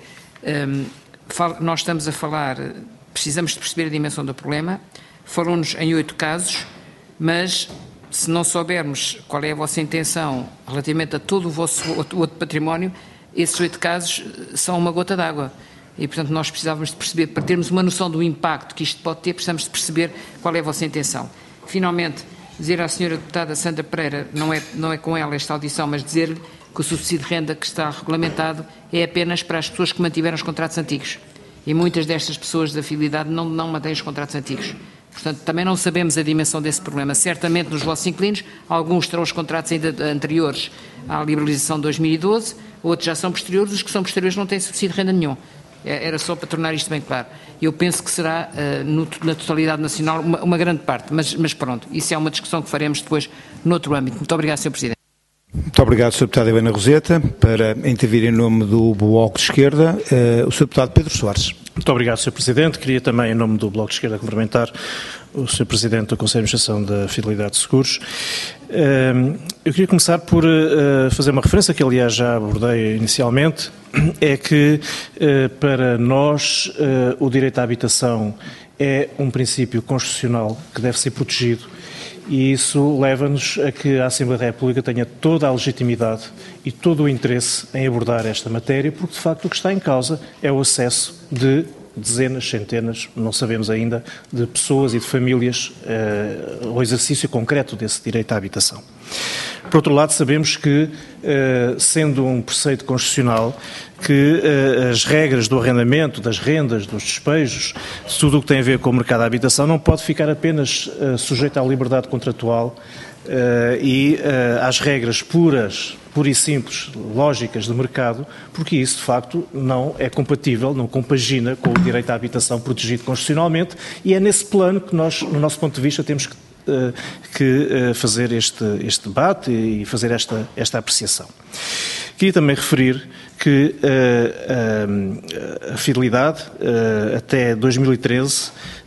nós estamos a falar, precisamos de perceber a dimensão do problema, falou-nos em 8 casos, mas se não soubermos qual é a vossa intenção relativamente a todo o vosso outro património, esses 8 casos são uma gota d'água. E, portanto, nós precisávamos de perceber, para termos uma noção do impacto que isto pode ter, precisamos de perceber qual é a vossa intenção. Finalmente, dizer à senhora deputada Sandra Pereira, não é com ela esta audição, mas dizer-lhe que o subsídio de renda que está regulamentado é apenas para as pessoas que mantiveram os contratos antigos. E muitas destas pessoas da fidelidade não mantêm os contratos antigos. Portanto, também não sabemos a dimensão desse problema. Certamente, nos vossos inquilinos, alguns terão os contratos ainda anteriores à liberalização de 2012, outros já são posteriores, os que são posteriores não têm subsídio de renda nenhum. Era só para tornar isto bem claro. Eu penso que será, na totalidade nacional, uma grande parte, mas pronto, isso é uma discussão que faremos depois noutro âmbito. Muito obrigado, Sr. Presidente. Muito obrigado, Sr. Deputado Helena Roseta. Para intervir em nome do Bloco de Esquerda, o Sr. Deputado Pedro Soares. Muito obrigado, Sr. Presidente. Queria também, em nome do Bloco de Esquerda, cumprimentar o Sr. Presidente do Conselho de Administração da Fidelidade de Seguros. Eu queria começar por fazer uma referência que, aliás, já abordei inicialmente, é que, para nós, o direito à habitação é um princípio constitucional que deve ser protegido. E isso leva-nos a que a Assembleia da República tenha toda a legitimidade e todo o interesse em abordar esta matéria, porque de facto o que está em causa é o acesso de dezenas, centenas, não sabemos ainda, de pessoas e de famílias ao exercício concreto desse direito à habitação. Por outro lado, sabemos que, sendo um preceito constitucional, que as regras do arrendamento, das rendas, dos despejos, de tudo o que tem a ver com o mercado da habitação, não pode ficar apenas sujeito à liberdade contratual e às regras pura e simples, lógicas de mercado, porque isso, de facto, não é compatível, não compagina com o direito à habitação protegido constitucionalmente, e é nesse plano que nós, no nosso ponto de vista, temos que fazer este debate e fazer esta apreciação. Queria também referir que a Fidelidade, até 2013,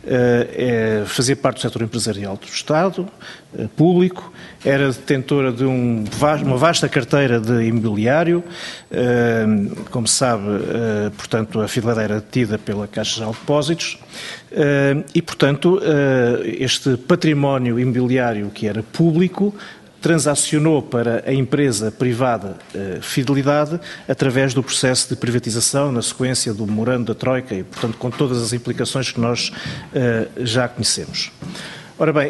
fazia parte do setor empresarial do Estado, público, era detentora de uma vasta carteira de imobiliário. Como se sabe, portanto, a Fidelidade era detida pela Caixa Geral de Depósitos e, portanto, este património imobiliário que era público transacionou para a empresa privada Fidelidade através do processo de privatização na sequência do memorando da Troika e, portanto, com todas as implicações que nós já conhecemos. Ora bem,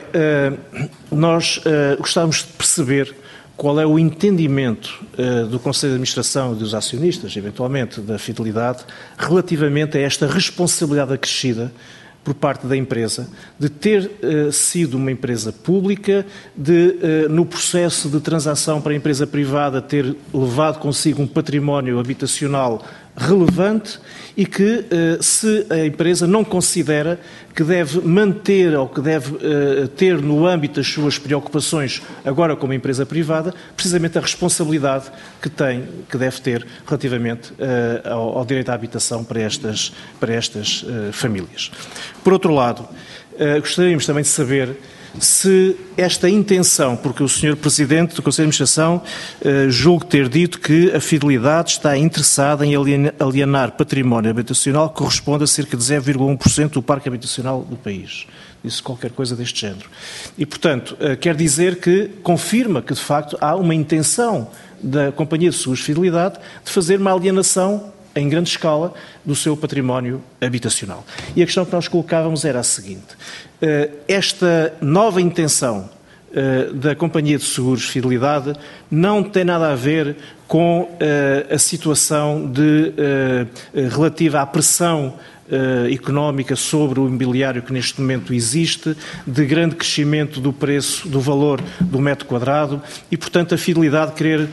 nós gostávamos de perceber qual é o entendimento do Conselho de Administração e dos acionistas, eventualmente, da Fidelidade, relativamente a esta responsabilidade acrescida por parte da empresa, de ter sido uma empresa pública, de, no processo de transação para a empresa privada, ter levado consigo um património habitacional relevante e que, se a empresa não considera que deve manter ou que deve ter no âmbito das suas preocupações, agora como empresa privada, precisamente a responsabilidade que deve ter relativamente ao direito à habitação para estas famílias. Por outro lado, gostaríamos também de saber se esta intenção, porque o Sr. Presidente do Conselho de Administração julgo ter dito que a Fidelidade está interessada em alienar património habitacional que corresponde a cerca de 0,1% do parque habitacional do país. Disse qualquer coisa deste género. E, portanto, quer dizer que confirma que, de facto, há uma intenção da Companhia de Seguros Fidelidade de fazer uma alienação em grande escala do seu património habitacional. E a questão que nós colocávamos era a seguinte: esta nova intenção da Companhia de Seguros Fidelidade não tem nada a ver com a situação relativa à pressão económica sobre o imobiliário que neste momento existe, de grande crescimento do preço, do valor do metro quadrado e, portanto, a Fidelidade querer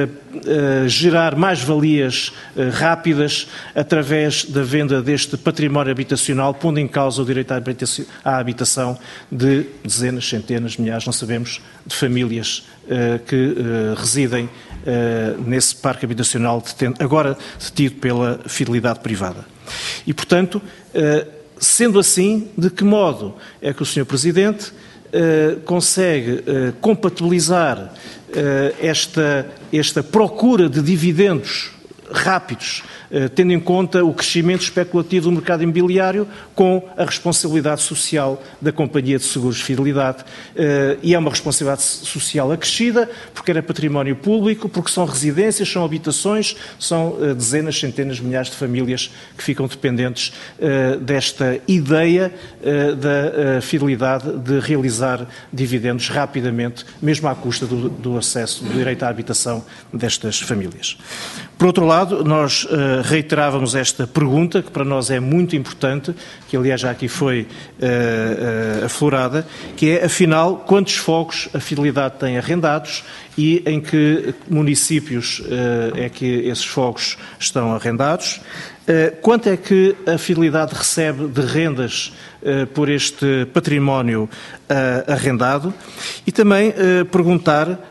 gerar mais-valias rápidas através da venda deste património habitacional, pondo em causa o direito à habitação de dezenas, centenas, milhares, não sabemos, de famílias que residem nesse parque habitacional agora detido pela fidelidade privada. E, portanto, sendo assim, de que modo é que o Sr. Presidente consegue compatibilizar esta procura de dividendos rápidos, tendo em conta o crescimento especulativo do mercado imobiliário, com a responsabilidade social da Companhia de Seguros Fidelidade. E é uma responsabilidade social acrescida, porque era património público, porque são residências, são habitações, são dezenas, centenas, milhares de famílias que ficam dependentes desta ideia da fidelidade de realizar dividendos rapidamente, mesmo à custa do acesso, do direito à habitação destas famílias. Por outro lado, nós reiterávamos esta pergunta, que para nós é muito importante, que aliás já aqui foi aflorada, que é, afinal, quantos fogos a Fidelidade tem arrendados e em que municípios é que esses fogos estão arrendados, quanto é que a Fidelidade recebe de rendas por este património arrendado, e também perguntar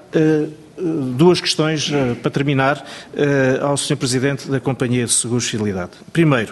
duas questões para terminar ao Sr. Presidente da Companhia de Seguros Fidelidade. Primeiro,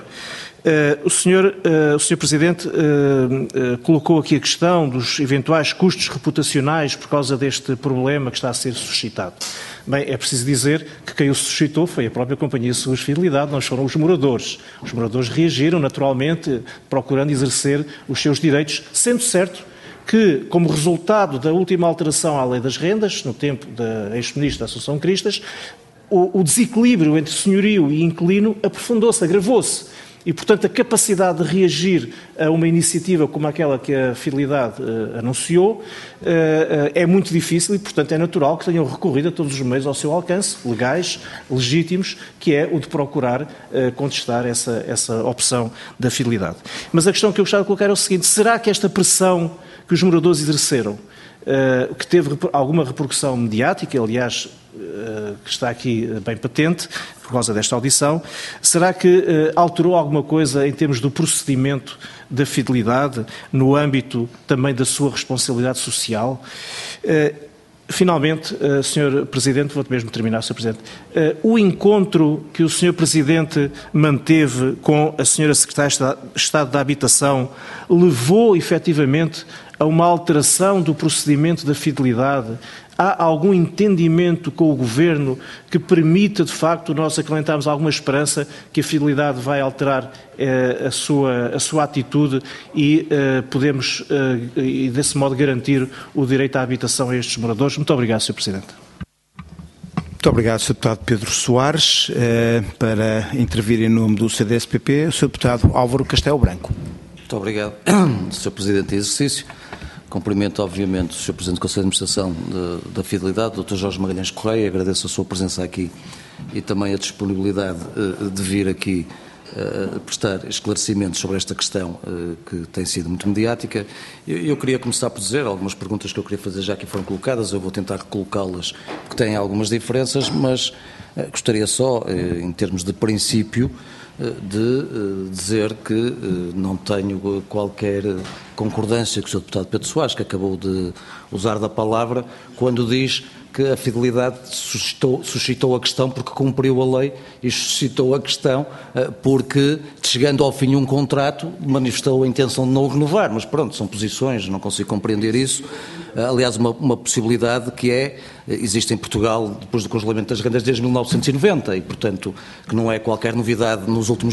o Sr. Presidente colocou aqui a questão dos eventuais custos reputacionais por causa deste problema que está a ser suscitado. Bem, é preciso dizer que quem o suscitou foi a própria Companhia de Seguros Fidelidade, não foram os moradores. Os moradores reagiram naturalmente, procurando exercer os seus direitos, sendo certo que, como resultado da última alteração à Lei das Rendas, no tempo da ex-ministra Assunção Cristas, o desequilíbrio entre senhorio e inquilino aprofundou-se, agravou-se. E, portanto, a capacidade de reagir a uma iniciativa como aquela que a Fidelidade anunciou é muito difícil e, portanto, é natural que tenham recorrido a todos os meios ao seu alcance, legais, legítimos, que é o de procurar contestar essa opção da Fidelidade. Mas a questão que eu gostava de colocar é o seguinte: será que esta pressão que os moradores exerceram, que teve alguma repercussão mediática, aliás, que está aqui bem patente, por causa desta audição, será que alterou alguma coisa em termos do procedimento da Fidelidade, no âmbito também da sua responsabilidade social? Finalmente, Sr. Presidente, vou mesmo terminar, Sr. Presidente, o encontro que o Sr. Presidente manteve com a Sra. Secretária de Estado da Habitação levou, efetivamente, a uma alteração do procedimento da Fidelidade? Há algum entendimento com o Governo que permita, de facto, nós acalentarmos alguma esperança que a Fidelidade vai alterar a sua atitude e podemos, e desse modo, garantir o direito à habitação a estes moradores? Muito obrigado, Sr. Presidente. Muito obrigado, Sr. Deputado Pedro Soares. Para intervir em nome do CDS-PP, o Sr. Deputado Álvaro Castelo Branco. Muito obrigado, Sr. Presidente em exercício. Cumprimento, obviamente, o Sr. Presidente do Conselho de Administração da Fidelidade, Dr. Jorge Magalhães Correia, agradeço a sua presença aqui e também a disponibilidade de vir aqui prestar esclarecimentos sobre esta questão que tem sido muito mediática. Eu queria começar por dizer, algumas perguntas que eu queria fazer já aqui foram colocadas, eu vou tentar recolocá-las, porque têm algumas diferenças, mas gostaria só, em termos de princípio, de dizer que não tenho qualquer concordância com o Sr. Deputado Pedro Soares, que acabou de usar da palavra, quando diz que a Fidelidade suscitou a questão porque cumpriu a lei e suscitou a questão porque, chegando ao fim um contrato, manifestou a intenção de não o renovar. Mas pronto, são posições, não consigo compreender isso. Aliás, uma possibilidade que existe em Portugal, depois do congelamento das rendas, desde 1990 e, portanto, que não é qualquer novidade nos últimos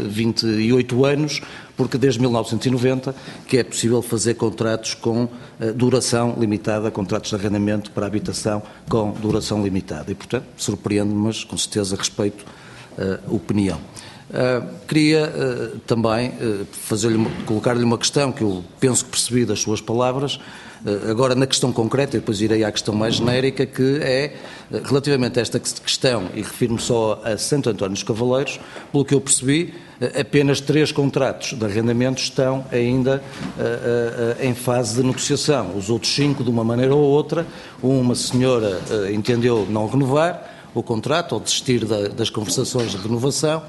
28 anos, porque desde 1990 que é possível fazer contratos com duração limitada, contratos de arrendamento para habitação com duração limitada. E, portanto, surpreende-me, mas com certeza respeito a opinião. Queria também colocar-lhe uma questão que eu penso que percebi das suas palavras, agora na questão concreta, e depois irei à questão mais genérica, que é relativamente a esta questão, e refiro-me só a Santo António dos Cavaleiros, pelo que eu percebi, apenas 3 contratos de arrendamento estão ainda em fase de negociação. Os outros 5, de uma maneira ou outra, uma senhora entendeu não renovar o contrato ou desistir das conversações de renovação.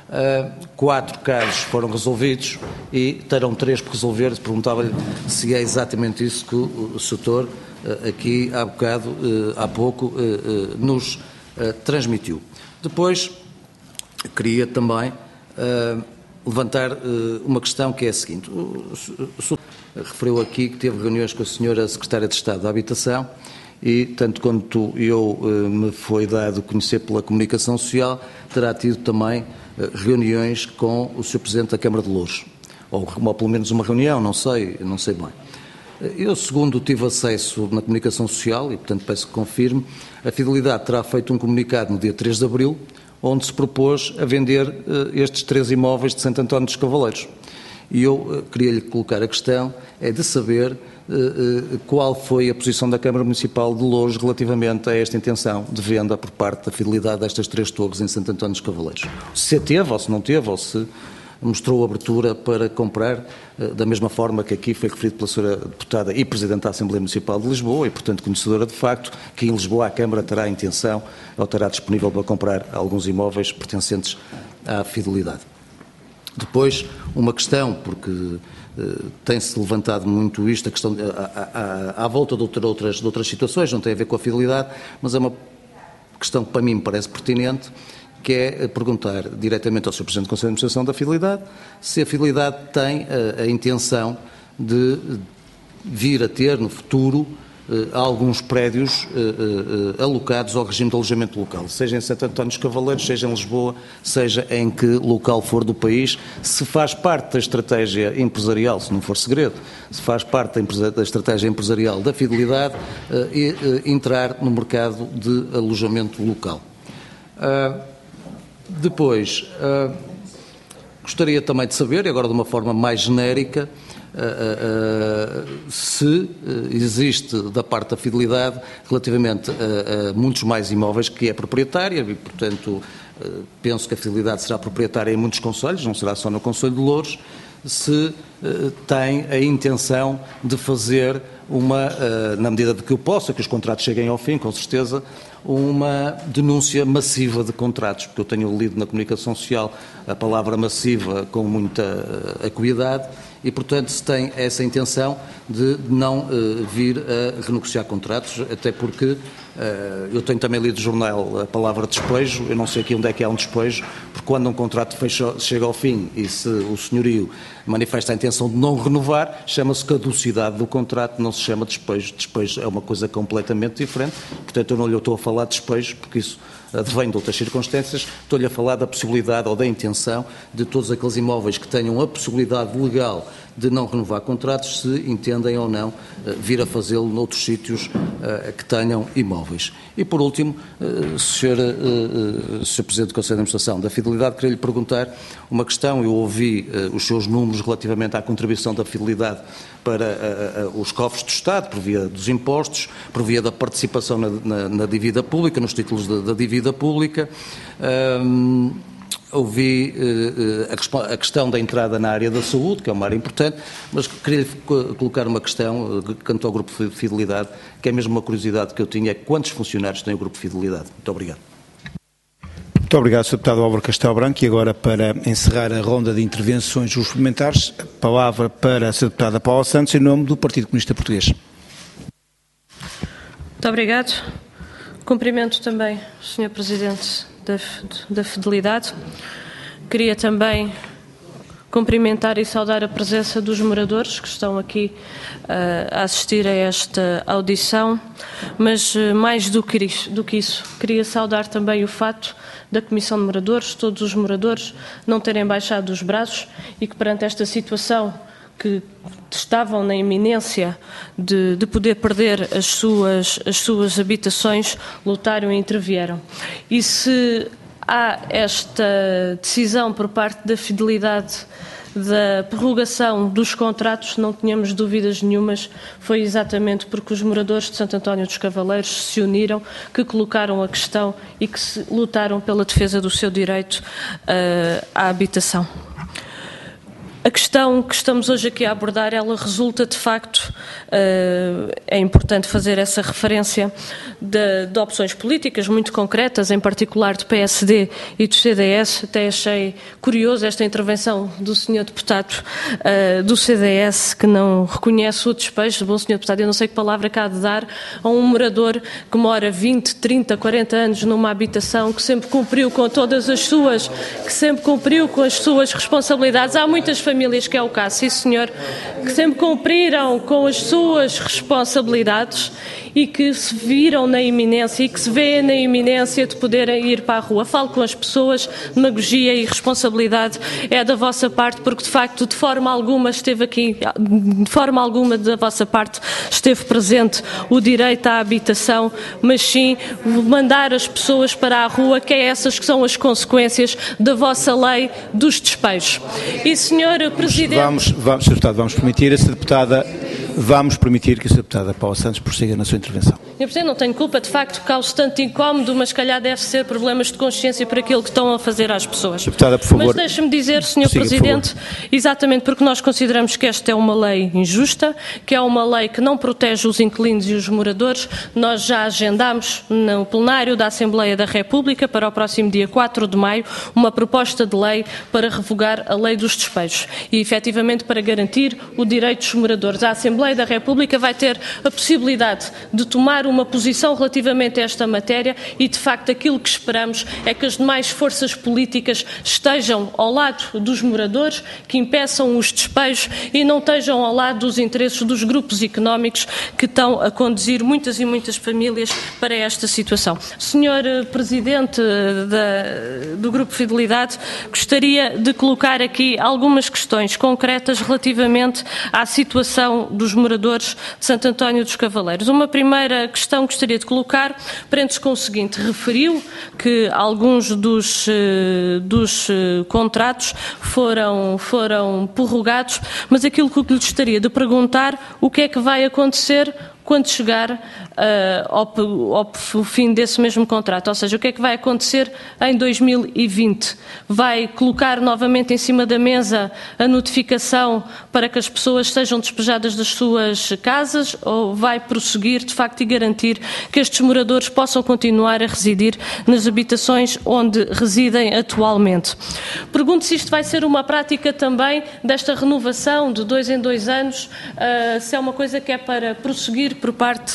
4 casos foram resolvidos e terão 3 por resolver. Perguntava-lhe se é exatamente isso que o setor aqui há pouco nos transmitiu. Depois, queria também levantar uma questão que é a seguinte. O senhor referiu aqui que teve reuniões com a senhora Secretária de Estado da Habitação e, tanto quanto eu me foi dado conhecer pela comunicação social, terá tido também reuniões com o Sr. Presidente da Câmara de Louros. Ou pelo menos uma reunião, não sei bem. Eu, segundo tive acesso na comunicação social, e portanto peço que confirme, a Fidelidade terá feito um comunicado no dia 3 de abril, onde se propôs a vender estes 3 imóveis de Santo António dos Cavaleiros. E eu queria-lhe colocar a questão, é de saber qual foi a posição da Câmara Municipal de Louros relativamente a esta intenção de venda por parte da Fidelidade destas 3 torres em Santo António dos Cavaleiros. Se teve, ou se não teve, ou se mostrou abertura para comprar, da mesma forma que aqui foi referido pela senhora deputada e Presidente da Assembleia Municipal de Lisboa e, portanto, conhecedora de facto, que em Lisboa a Câmara terá a intenção ou terá disponível para comprar alguns imóveis pertencentes à Fidelidade. Depois, uma questão, porque tem-se levantado muito isto, a questão à volta de outras situações, não tem a ver com a Fidelidade, mas é uma questão que para mim me parece pertinente, que é perguntar diretamente ao Sr. Presidente do Conselho de Administração da Fidelidade se a Fidelidade tem a intenção de vir a ter no futuro alguns prédios alocados ao regime de alojamento local, seja em Santo António dos Cavaleiros, seja em Lisboa, seja em que local for do país, se faz parte da estratégia empresarial, se não for segredo, se faz parte da estratégia empresarial da Fidelidade entrar no mercado de alojamento local. Depois, gostaria também de saber, e agora de uma forma mais genérica, se existe da parte da Fidelidade relativamente a muitos mais imóveis que é proprietária e, portanto, penso que a Fidelidade será proprietária em muitos concelhos, não será só no Concelho de Louros, se tem a intenção de fazer na medida de que eu possa, que os contratos cheguem ao fim, com certeza, uma denúncia massiva de contratos, porque eu tenho lido na comunicação social a palavra massiva com muita acuidade e, portanto, se tem essa intenção de não vir a renegociar contratos, até porque eu tenho também lido no jornal a palavra despejo, eu não sei aqui onde é que há um despejo, porque quando um contrato chega ao fim e se o senhorio manifesta a intenção de não renovar, chama-se caducidade do contrato, não se chama despejo. Despejo é uma coisa completamente diferente, portanto eu não lhe estou a falar de despejo, porque isso advém de outras circunstâncias, estou-lhe a falar da possibilidade ou da intenção de todos aqueles imóveis que tenham a possibilidade legal de não renovar contratos, se entendem ou não vir a fazê-lo noutros sítios que tenham imóveis. E, por último, Sr. Presidente do Conselho de Administração da Fidelidade, queria lhe perguntar uma questão. Eu ouvi os seus números relativamente à contribuição da Fidelidade para os cofres do Estado, por via dos impostos, por via da participação na dívida pública, nos títulos da dívida pública. Ouvi a questão da entrada na área da saúde, que é uma área importante, mas queria colocar uma questão quanto ao Grupo Fidelidade, que é mesmo uma curiosidade que eu tinha, é quantos funcionários tem o Grupo Fidelidade? Muito obrigado. Muito obrigado, Sr. Deputado Álvaro Castelo Branco. E agora, para encerrar a ronda de intervenções dos parlamentares, a palavra para a Sra. Deputada Paula Santos, em nome do Partido Comunista Português. Muito obrigado. Cumprimento também o Sr. Presidente da Fidelidade. Queria também cumprimentar e saudar a presença dos moradores que estão aqui a assistir a esta audição, mas mais do que isso, queria saudar também o fato da Comissão de Moradores, todos os moradores, não terem baixado os braços e que perante esta situação que estavam na iminência de poder perder as suas habitações, lutaram e intervieram. E se há esta decisão por parte da Fidelidade da prorrogação dos contratos, não tínhamos dúvidas nenhumas, foi exatamente porque os moradores de Santo António dos Cavaleiros se uniram, que colocaram a questão e que lutaram pela defesa do seu direito à habitação. A questão que estamos hoje aqui a abordar, ela resulta de facto, é importante fazer essa referência de opções políticas muito concretas, em particular do PSD e do CDS. Até achei curioso esta intervenção do Sr. Deputado do CDS, que não reconhece o despejo. Bom, Sr. Deputado, eu não sei que palavra cá de dar a um morador que mora 20, 30, 40 anos numa habitação, que sempre cumpriu com todas as suas, responsabilidades. Há muitas famílias que é o caso, sim senhor, que sempre cumpriram com as suas responsabilidades e que se viram na iminência e que se vêem na iminência de poderem ir para a rua. Falo com as pessoas, demagogia e responsabilidade é da vossa parte, porque de facto de forma alguma esteve aqui, de forma alguma da vossa parte esteve presente o direito à habitação, mas sim mandar as pessoas para a rua, que é essas que são as consequências da vossa lei dos despejos. E, Sr. Presidente... Sr. Deputado, vamos permitir que a Sra. Deputada Paula Santos prossiga na sua intervenção. Sr. Presidente, não tenho culpa, de facto, causo tanto incómodo, mas calhar deve ser problemas de consciência por aquilo que estão a fazer às pessoas. Deputada, por favor. Mas deixe-me dizer, Sr. Presidente, exatamente porque nós consideramos que esta é uma lei injusta, que é uma lei que não protege os inquilinos e os moradores, nós já agendámos no plenário da Assembleia da República para o próximo dia 4 de maio uma proposta de lei para revogar a lei dos despejos e, efetivamente, para garantir o direito dos moradores. A Assembleia da República vai ter a possibilidade de tomar uma posição relativamente a esta matéria e, de facto, aquilo que esperamos é que as demais forças políticas estejam ao lado dos moradores, que impeçam os despejos e não estejam ao lado dos interesses dos grupos económicos que estão a conduzir muitas e muitas famílias para esta situação. Sr. Presidente do Grupo Fidelidade, gostaria de colocar aqui algumas questões concretas relativamente à situação dos moradores de Santo António dos Cavaleiros. Uma primeira questão que gostaria de colocar prende-se com o seguinte: referiu que alguns dos contratos foram prorrogados, mas aquilo que lhe gostaria de perguntar, o que é que vai acontecer quando chegar ao fim desse mesmo contrato, ou seja, o que é que vai acontecer em 2020? Vai colocar novamente em cima da mesa a notificação para que as pessoas sejam despejadas das suas casas ou vai prosseguir, de facto, e garantir que estes moradores possam continuar a residir nas habitações onde residem atualmente? Pergunto se isto vai ser uma prática também desta renovação de 2 em 2 anos, se é uma coisa que é para prosseguir por parte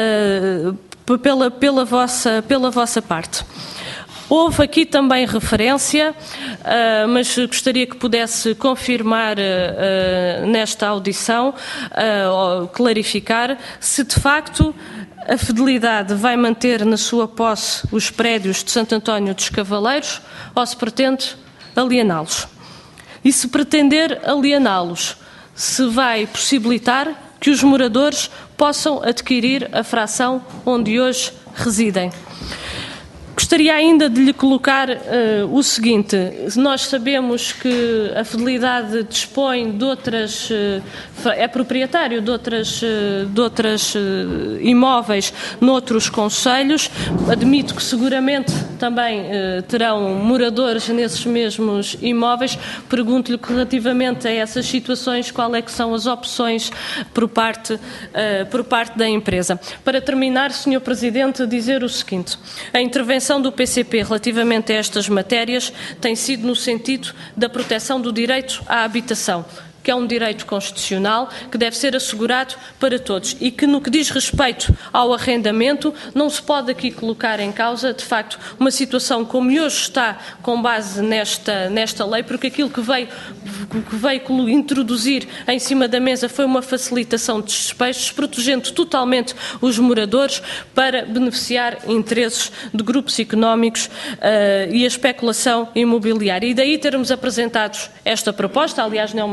pela vossa parte. Houve aqui também referência, mas gostaria que pudesse confirmar nesta audição, ou clarificar, se de facto a Fidelidade vai manter na sua posse os prédios de Santo António dos Cavaleiros ou se pretende aliená-los. E se pretender aliená-los, se vai possibilitar que os moradores possam adquirir a fração onde hoje residem. Gostaria ainda de lhe colocar o seguinte: nós sabemos que a Fidelidade dispõe de outras, é proprietário de outras imóveis noutros concelhos. Admito que seguramente também terão moradores nesses mesmos imóveis. Pergunto-lhe relativamente a essas situações, qual é que são as opções por parte da empresa. Para terminar, Sr. Presidente, dizer o seguinte: a intervenção do PCP relativamente a estas matérias tem sido no sentido da proteção do direito à habitação, que é um direito constitucional que deve ser assegurado para todos e que, no que diz respeito ao arrendamento, não se pode aqui colocar em causa, de facto, uma situação como hoje está com base nesta lei, porque aquilo que veio introduzir em cima da mesa foi uma facilitação dos despejos, protegendo totalmente os moradores para beneficiar interesses de grupos económicos e a especulação imobiliária. E daí termos apresentado esta proposta, aliás, não é uma questão nova,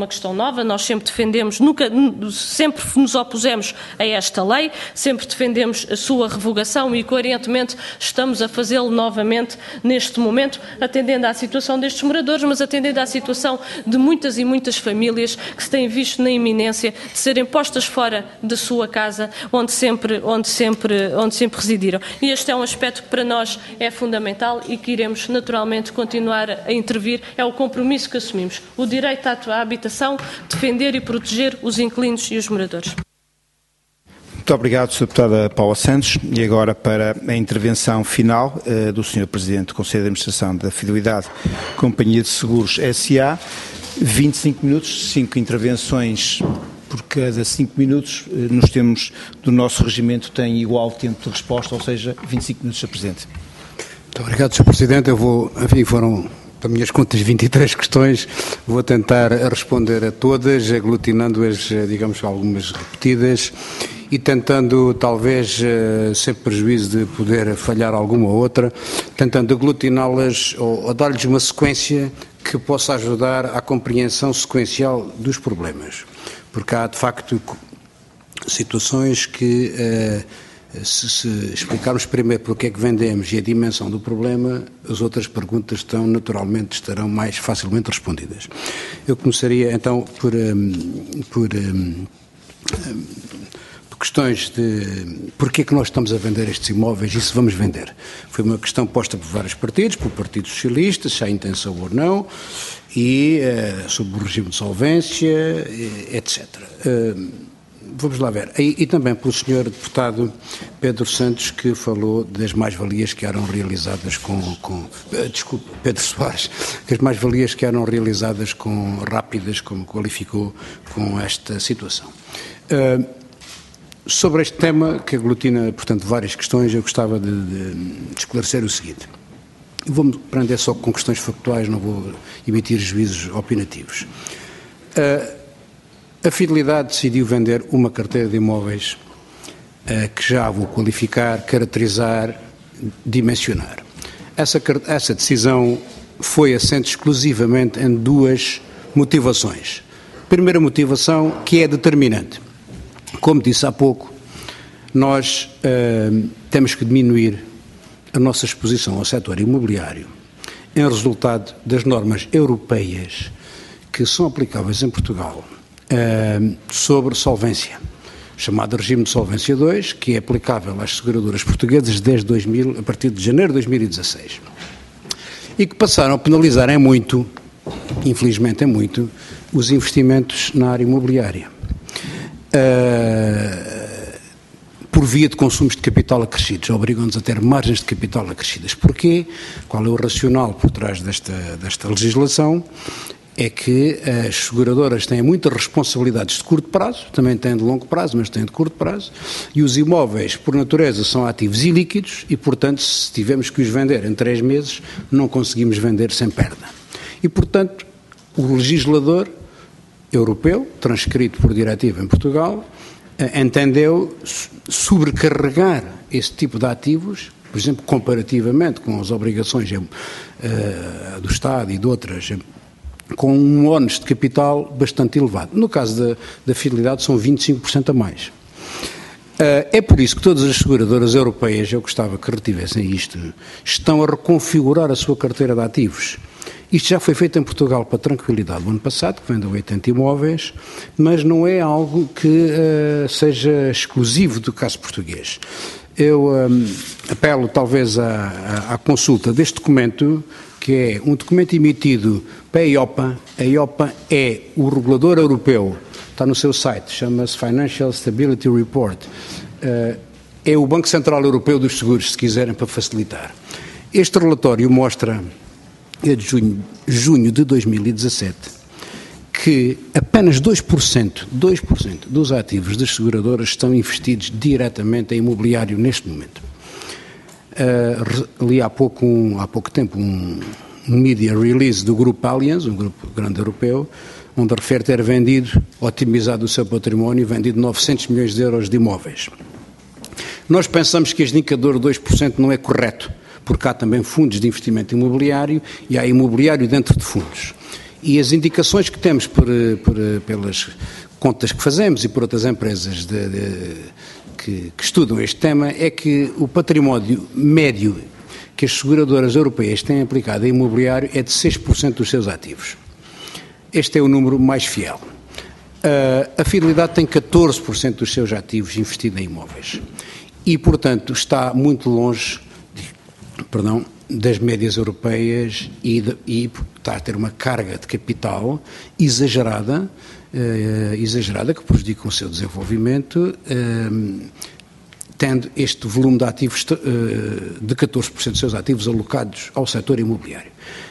nova, nós sempre defendemos, sempre nos opusemos a esta lei, sempre defendemos a sua revogação e, coerentemente, estamos a fazê-lo novamente neste momento, atendendo à situação destes moradores, mas atendendo à situação de muitas e muitas famílias que se têm visto na iminência de serem postas fora da sua casa, onde sempre residiram. E este é um aspecto que para nós é fundamental e que iremos naturalmente continuar a intervir. É o compromisso que assumimos. O direito à habitação, defender e proteger os inquilinos e os moradores. Muito obrigado, Sra. Deputada Paula Santos. E agora para a intervenção final do Sr. Presidente do Conselho de Administração da Fidelidade Companhia de Seguros S.A. 25 minutos, 5 intervenções por cada 5 minutos. Nos termos do nosso regimento tem igual tempo de resposta, ou seja, 25 minutos, Sr. Presidente. Muito obrigado, Sr. Presidente. Foram, para minhas contas, 23 questões. Vou tentar responder a todas, aglutinando-as, digamos, algumas repetidas e tentando, talvez, sem prejuízo de poder falhar alguma ou outra, tentando aglutiná-las ou dar-lhes uma sequência que possa ajudar à compreensão sequencial dos problemas. Porque há, de facto, situações que, se explicarmos primeiro porque é que vendemos e a dimensão do problema, as outras perguntas estarão mais facilmente respondidas. Eu começaria, então, por questões de porque é que nós estamos a vender estes imóveis e se vamos vender. Foi uma questão posta por vários partidos, pelo Partido Socialista, se há intenção ou não, e sobre o regime de solvência, etc. Vamos lá ver. E também pelo Sr. Deputado Pedro Santos, que falou das mais-valias que eram realizadas Pedro Soares, que as mais-valias que eram realizadas rápidas, como qualificou, com esta situação. Sobre este tema, que aglutina, portanto, várias questões, eu gostava de esclarecer o seguinte. Vou-me prender só com questões factuais, não vou emitir juízos opinativos. A Fidelidade decidiu vender uma carteira de imóveis que já vou qualificar, caracterizar, dimensionar. Essa decisão foi assente exclusivamente em duas motivações. Primeira motivação, que é determinante. Como disse há pouco, nós temos que diminuir a nossa exposição ao setor imobiliário em resultado das normas europeias que são aplicáveis em Portugal sobre solvência, chamado regime de solvência 2, que é aplicável às seguradoras portuguesas desde a partir de janeiro de 2016 e que passaram a penalizar infelizmente é muito, os investimentos na área imobiliária. Por via de consumos de capital acrescidos, obrigam-nos a ter margens de capital acrescidas. Porquê? Qual é o racional por trás desta legislação? É que as seguradoras têm muitas responsabilidades de curto prazo, também têm de longo prazo, mas têm de curto prazo, e os imóveis, por natureza, são ativos e líquidos e, portanto, se tivermos que os vender em 3 meses, não conseguimos vender sem perda. E, portanto, o legislador europeu, transcrito por diretiva em Portugal, entendeu sobrecarregar esse tipo de ativos, por exemplo, comparativamente com as obrigações do Estado e de outras, com um ónus de capital bastante elevado. No caso da Fidelidade são 25% a mais. É por isso que todas as seguradoras europeias, eu gostava que retivessem isto, estão a reconfigurar a sua carteira de ativos. Isto já foi feito em Portugal para a tranquilidade do ano passado, que vendeu 80 imóveis, mas não é algo que seja exclusivo do caso português. Eu apelo talvez à consulta deste documento, que é um documento emitido pela EIOPA. A EIOPA é o regulador europeu, está no seu site, chama-se Financial Stability Report. É o Banco Central Europeu dos Seguros, se quiserem, para facilitar. Este relatório mostra, é de junho de 2017, que apenas 2% dos ativos das seguradoras estão investidos diretamente em imobiliário neste momento. Li há pouco tempo um media release do grupo Allianz, um grupo grande europeu, onde refere ter otimizado o seu património, vendido 900 milhões de euros de imóveis. Nós pensamos que este indicador de 2% não é correto, porque há também fundos de investimento imobiliário e há imobiliário dentro de fundos. E as indicações que temos pelas contas que fazemos e por outras empresas que estudam este tema é que o património médio que as seguradoras europeias têm aplicado a imobiliário é de 6% dos seus ativos. Este é o número mais fiel. A Fidelidade tem 14% dos seus ativos investidos em imóveis e, portanto, está muito longe das médias europeias e está a ter uma carga de capital exagerada que prejudica o seu desenvolvimento, tendo este volume de ativos de 14% dos seus ativos alocados ao setor imobiliário.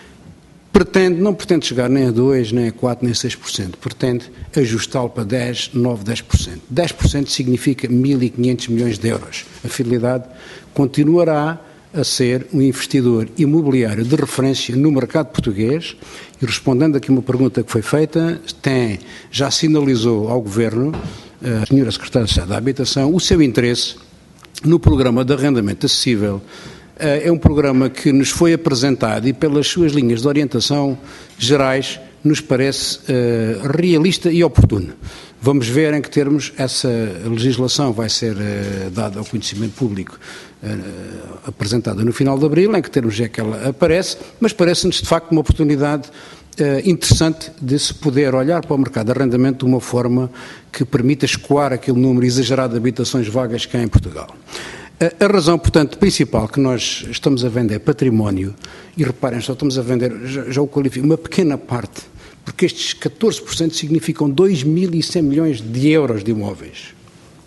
Não pretende chegar nem a 2%, nem a 4%, nem a 6%. Pretende ajustá-lo para 10%, 9%, 10%. 10% significa 1.500 milhões de euros. A Fidelidade continuará a ser um investidor imobiliário de referência no mercado português e, respondendo aqui uma pergunta que foi feita, já sinalizou ao Governo, a senhora Secretária de Estado da Habitação, o seu interesse no programa de arrendamento acessível. É um programa que nos foi apresentado e, pelas suas linhas de orientação gerais, nos parece realista e oportuno. Vamos ver em que termos essa legislação vai ser dada ao conhecimento público, apresentada no final de abril, em que termos é que ela aparece, mas parece-nos de facto uma oportunidade interessante de se poder olhar para o mercado de arrendamento de uma forma que permita escoar aquele número exagerado de habitações vagas que há em Portugal. A razão, portanto, principal que nós estamos a vender património, e reparem, só estamos a vender, já o qualifico, uma pequena parte, porque estes 14% significam 2.100 milhões de euros de imóveis.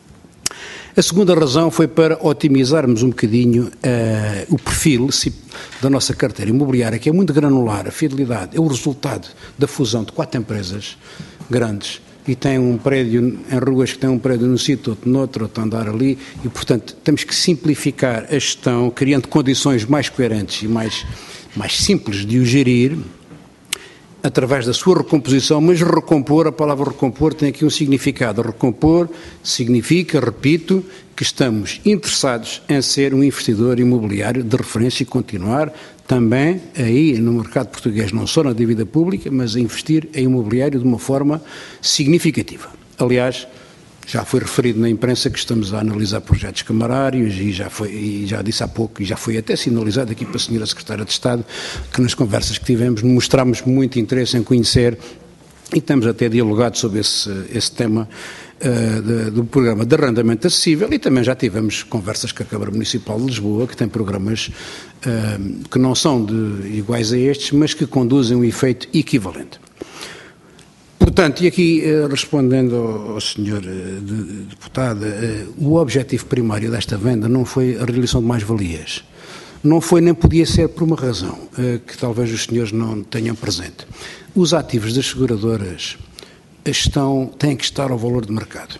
A segunda razão foi para otimizarmos um bocadinho o perfil da nossa carteira imobiliária, que é muito granular. A Fidelidade é o resultado da fusão de 4 empresas grandes e tem um prédio em ruas que tem um prédio num sítio, outro noutro, outro andar ali, e, portanto, temos que simplificar a gestão, criando condições mais coerentes e mais simples de o gerir, através da sua recomposição, mas recompor, a palavra recompor tem aqui um significado. Recompor significa, repito, que estamos interessados em ser um investidor imobiliário de referência e continuar também aí no mercado português, não só na dívida pública, mas a investir em imobiliário de uma forma significativa. Aliás, já foi referido na imprensa que estamos a analisar projetos camarários e já disse há pouco, e já foi até sinalizado aqui para a senhora Secretária de Estado, que nas conversas que tivemos mostramos muito interesse em conhecer e temos até dialogado sobre esse tema do programa de arrendamento acessível e também já tivemos conversas com a Câmara Municipal de Lisboa, que tem programas que não são iguais a estes, mas que conduzem um efeito equivalente. Portanto, e aqui respondendo ao senhor deputado, o objetivo primário desta venda não foi a realização de mais-valias. Não foi nem podia ser por uma razão que talvez os senhores não tenham presente. Os ativos das seguradoras têm que estar ao valor de mercado.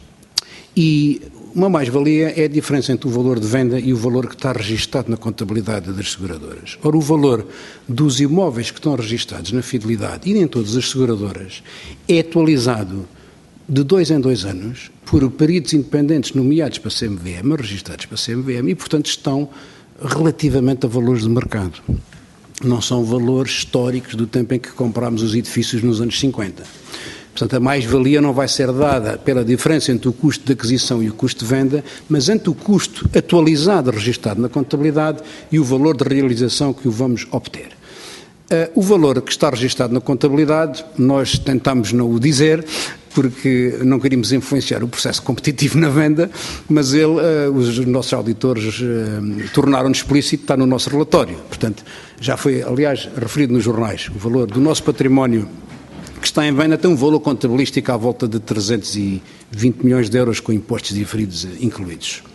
E uma mais-valia é a diferença entre o valor de venda e o valor que está registado na contabilidade das seguradoras. Ora, o valor dos imóveis que estão registados na Fidelidade e em todas as seguradoras é atualizado de 2 em 2 anos por peritos independentes nomeados para a CMVM, registados para a CMVM e, portanto, estão relativamente a valores de mercado. Não são valores históricos do tempo em que comprámos os edifícios nos anos 50. Portanto, a mais-valia não vai ser dada pela diferença entre o custo de aquisição e o custo de venda, mas entre o custo atualizado, registado na contabilidade, e o valor de realização que o vamos obter. O valor que está registado na contabilidade, nós tentamos não o dizer, porque não queríamos influenciar o processo competitivo na venda, mas os nossos auditores tornaram-nos explícito, está no nosso relatório. Portanto, já foi, aliás, referido nos jornais, o valor do nosso património que está em venda tem um valor contabilístico à volta de 320 milhões de euros com impostos diferidos incluídos.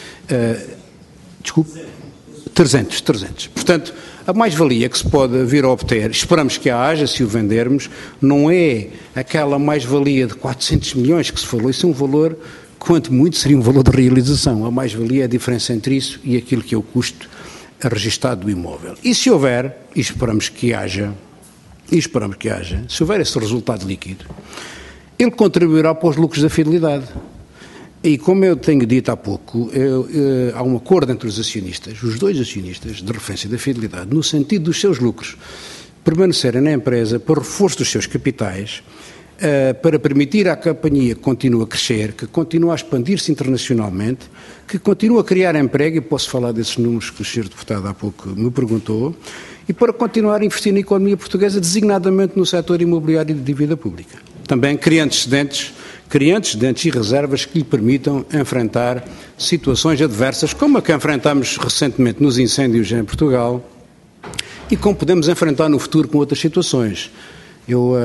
Desculpe? 300. Portanto, a mais-valia que se pode vir a obter, esperamos que a haja se o vendermos, não é aquela mais-valia de 400 milhões que se falou, isso é um valor, quanto muito, seria um valor de realização. A mais-valia é a diferença entre isso e aquilo que é o custo registado do imóvel. E se houver, e esperamos que haja, se houver esse resultado líquido, ele contribuirá para os lucros da Fidelidade. E como eu tenho dito há pouco, há um acordo entre os acionistas, os 2 acionistas de referência da Fidelidade, no sentido dos seus lucros permanecerem na empresa por reforço dos seus capitais, para permitir à companhia que continue a crescer, que continue a expandir-se internacionalmente, que continue a criar emprego, e posso falar desses números que o Sr. Deputado há pouco me perguntou, e para continuar a investir na economia portuguesa, designadamente no setor imobiliário de dívida pública. Também criando excedentes e reservas que lhe permitam enfrentar situações adversas, como a que enfrentamos recentemente nos incêndios em Portugal, e como podemos enfrentar no futuro com outras situações. Eu,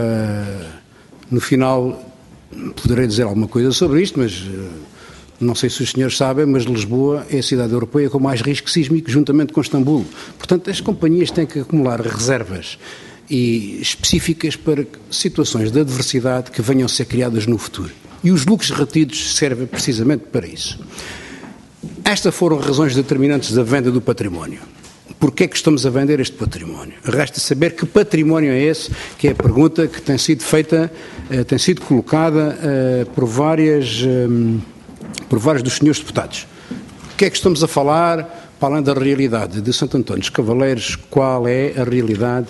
no final, poderei dizer alguma coisa sobre isto, mas não sei se os senhores sabem, mas Lisboa é a cidade europeia com mais risco sísmico, juntamente com Istambul. Portanto, as companhias têm que acumular reservas específicas para situações de adversidade que venham a ser criadas no futuro. E os lucros retidos servem precisamente para isso. Estas foram razões determinantes da venda do património. Porquê é que estamos a vender este património? Resta saber que património é esse, que é a pergunta que tem sido feita, tem sido colocada por vários dos senhores deputados. O que é que estamos a falar, para além da realidade de Santo António dos Cavaleiros, qual é a realidade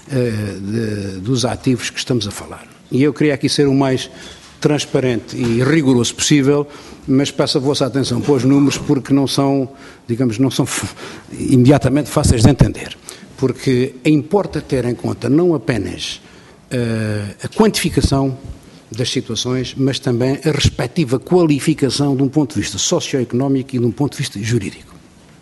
dos ativos que estamos a falar? E eu queria aqui ser o mais transparente e rigoroso possível, mas peço a vossa atenção para os números, porque não são imediatamente fáceis de entender. Porque importa ter em conta não apenas a quantificação das situações, mas também a respectiva qualificação de um ponto de vista socioeconómico e de um ponto de vista jurídico.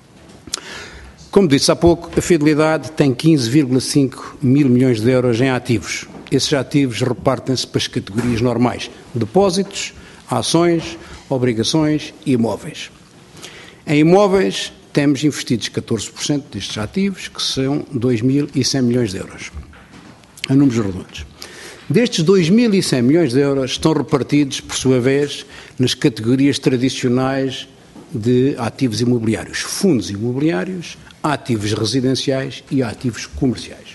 Como disse há pouco, a Fidelidade tem 15,5 mil milhões de euros em ativos. Esses ativos repartem-se para as categorias normais: depósitos, ações, obrigações e imóveis. Em imóveis, temos investidos 14% destes ativos, que são 2.100 milhões de euros, a números redondos. Destes 2.100 milhões de euros estão repartidos, por sua vez, nas categorias tradicionais de ativos imobiliários: fundos imobiliários, ativos residenciais e ativos comerciais.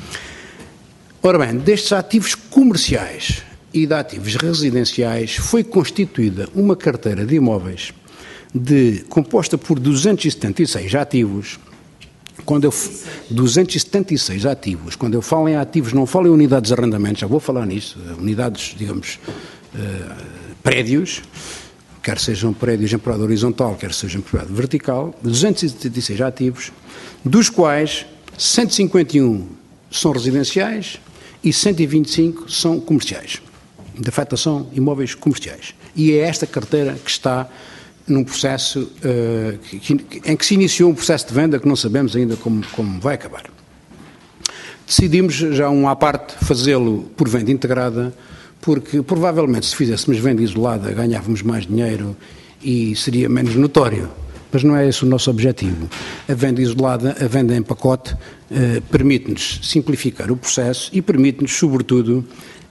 Ora bem, destes ativos comerciais e de ativos residenciais foi constituída uma carteira de imóveis composta por 276 ativos. 276 ativos. Quando eu falo em ativos, não falo em unidades de arrendamento, já vou falar nisso, unidades, digamos, prédios, quer sejam prédios em propriedade horizontal, quer sejam em propriedade vertical, 276 ativos, dos quais 151 são residenciais e 125 são comerciais. De facto, são imóveis comerciais. E é esta carteira que está num processo em que se iniciou um processo de venda que não sabemos ainda como vai acabar. Decidimos, já à parte, fazê-lo por venda integrada, porque provavelmente se fizéssemos venda isolada ganhávamos mais dinheiro e seria menos notório. Mas não é esse o nosso objetivo. A venda isolada, a venda em pacote, permite-nos simplificar o processo e permite-nos, sobretudo,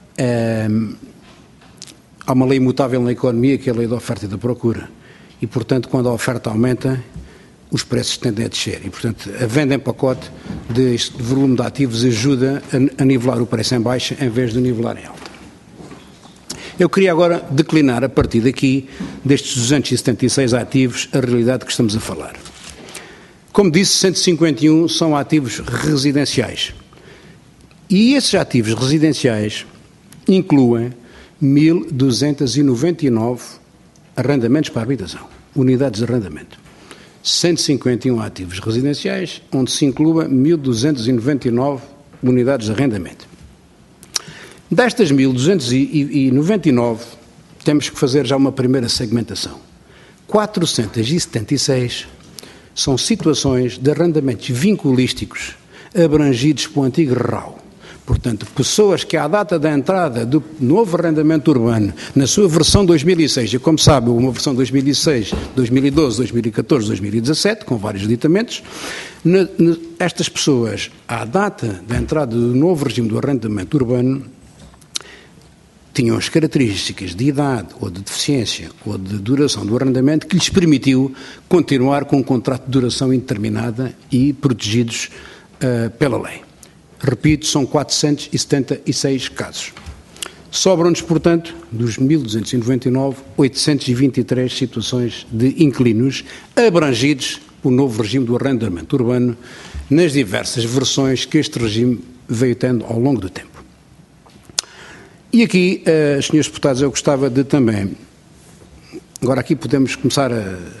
há uma lei imutável na economia, que é a lei da oferta e da procura. E, portanto, quando a oferta aumenta, os preços tendem a descer. E, portanto, a venda em pacote deste volume de ativos ajuda a nivelar o preço em baixa em vez de nivelar em alta. Eu queria agora declinar, a partir daqui, destes 276 ativos, a realidade que estamos a falar. Como disse, 151 são ativos residenciais. E esses ativos residenciais incluem 1.299 arrendamentos para habitação, unidades de arrendamento. 151 ativos residenciais, onde se inclua 1.299 unidades de arrendamento. Destas 1.299, temos que fazer já uma primeira segmentação. 476 são situações de arrendamentos vinculísticos abrangidos pelo antigo RAU. Portanto, pessoas que à data da entrada do novo arrendamento urbano, na sua versão 2006, e como sabe, uma versão 2006, 2012, 2014, 2017, com vários editamentos, estas pessoas, à data da entrada do novo regime do arrendamento urbano, tinham as características de idade, ou de deficiência, ou de duração do arrendamento que lhes permitiu continuar com um contrato de duração indeterminada e protegidos pela lei. Repito, são 476 casos. Sobram-nos, portanto, dos 1.299, 823 situações de inquilinos abrangidos pelo novo regime do arrendamento urbano nas diversas versões que este regime veio tendo ao longo do tempo. E aqui, senhores deputados, eu gostava de também... Agora aqui podemos começar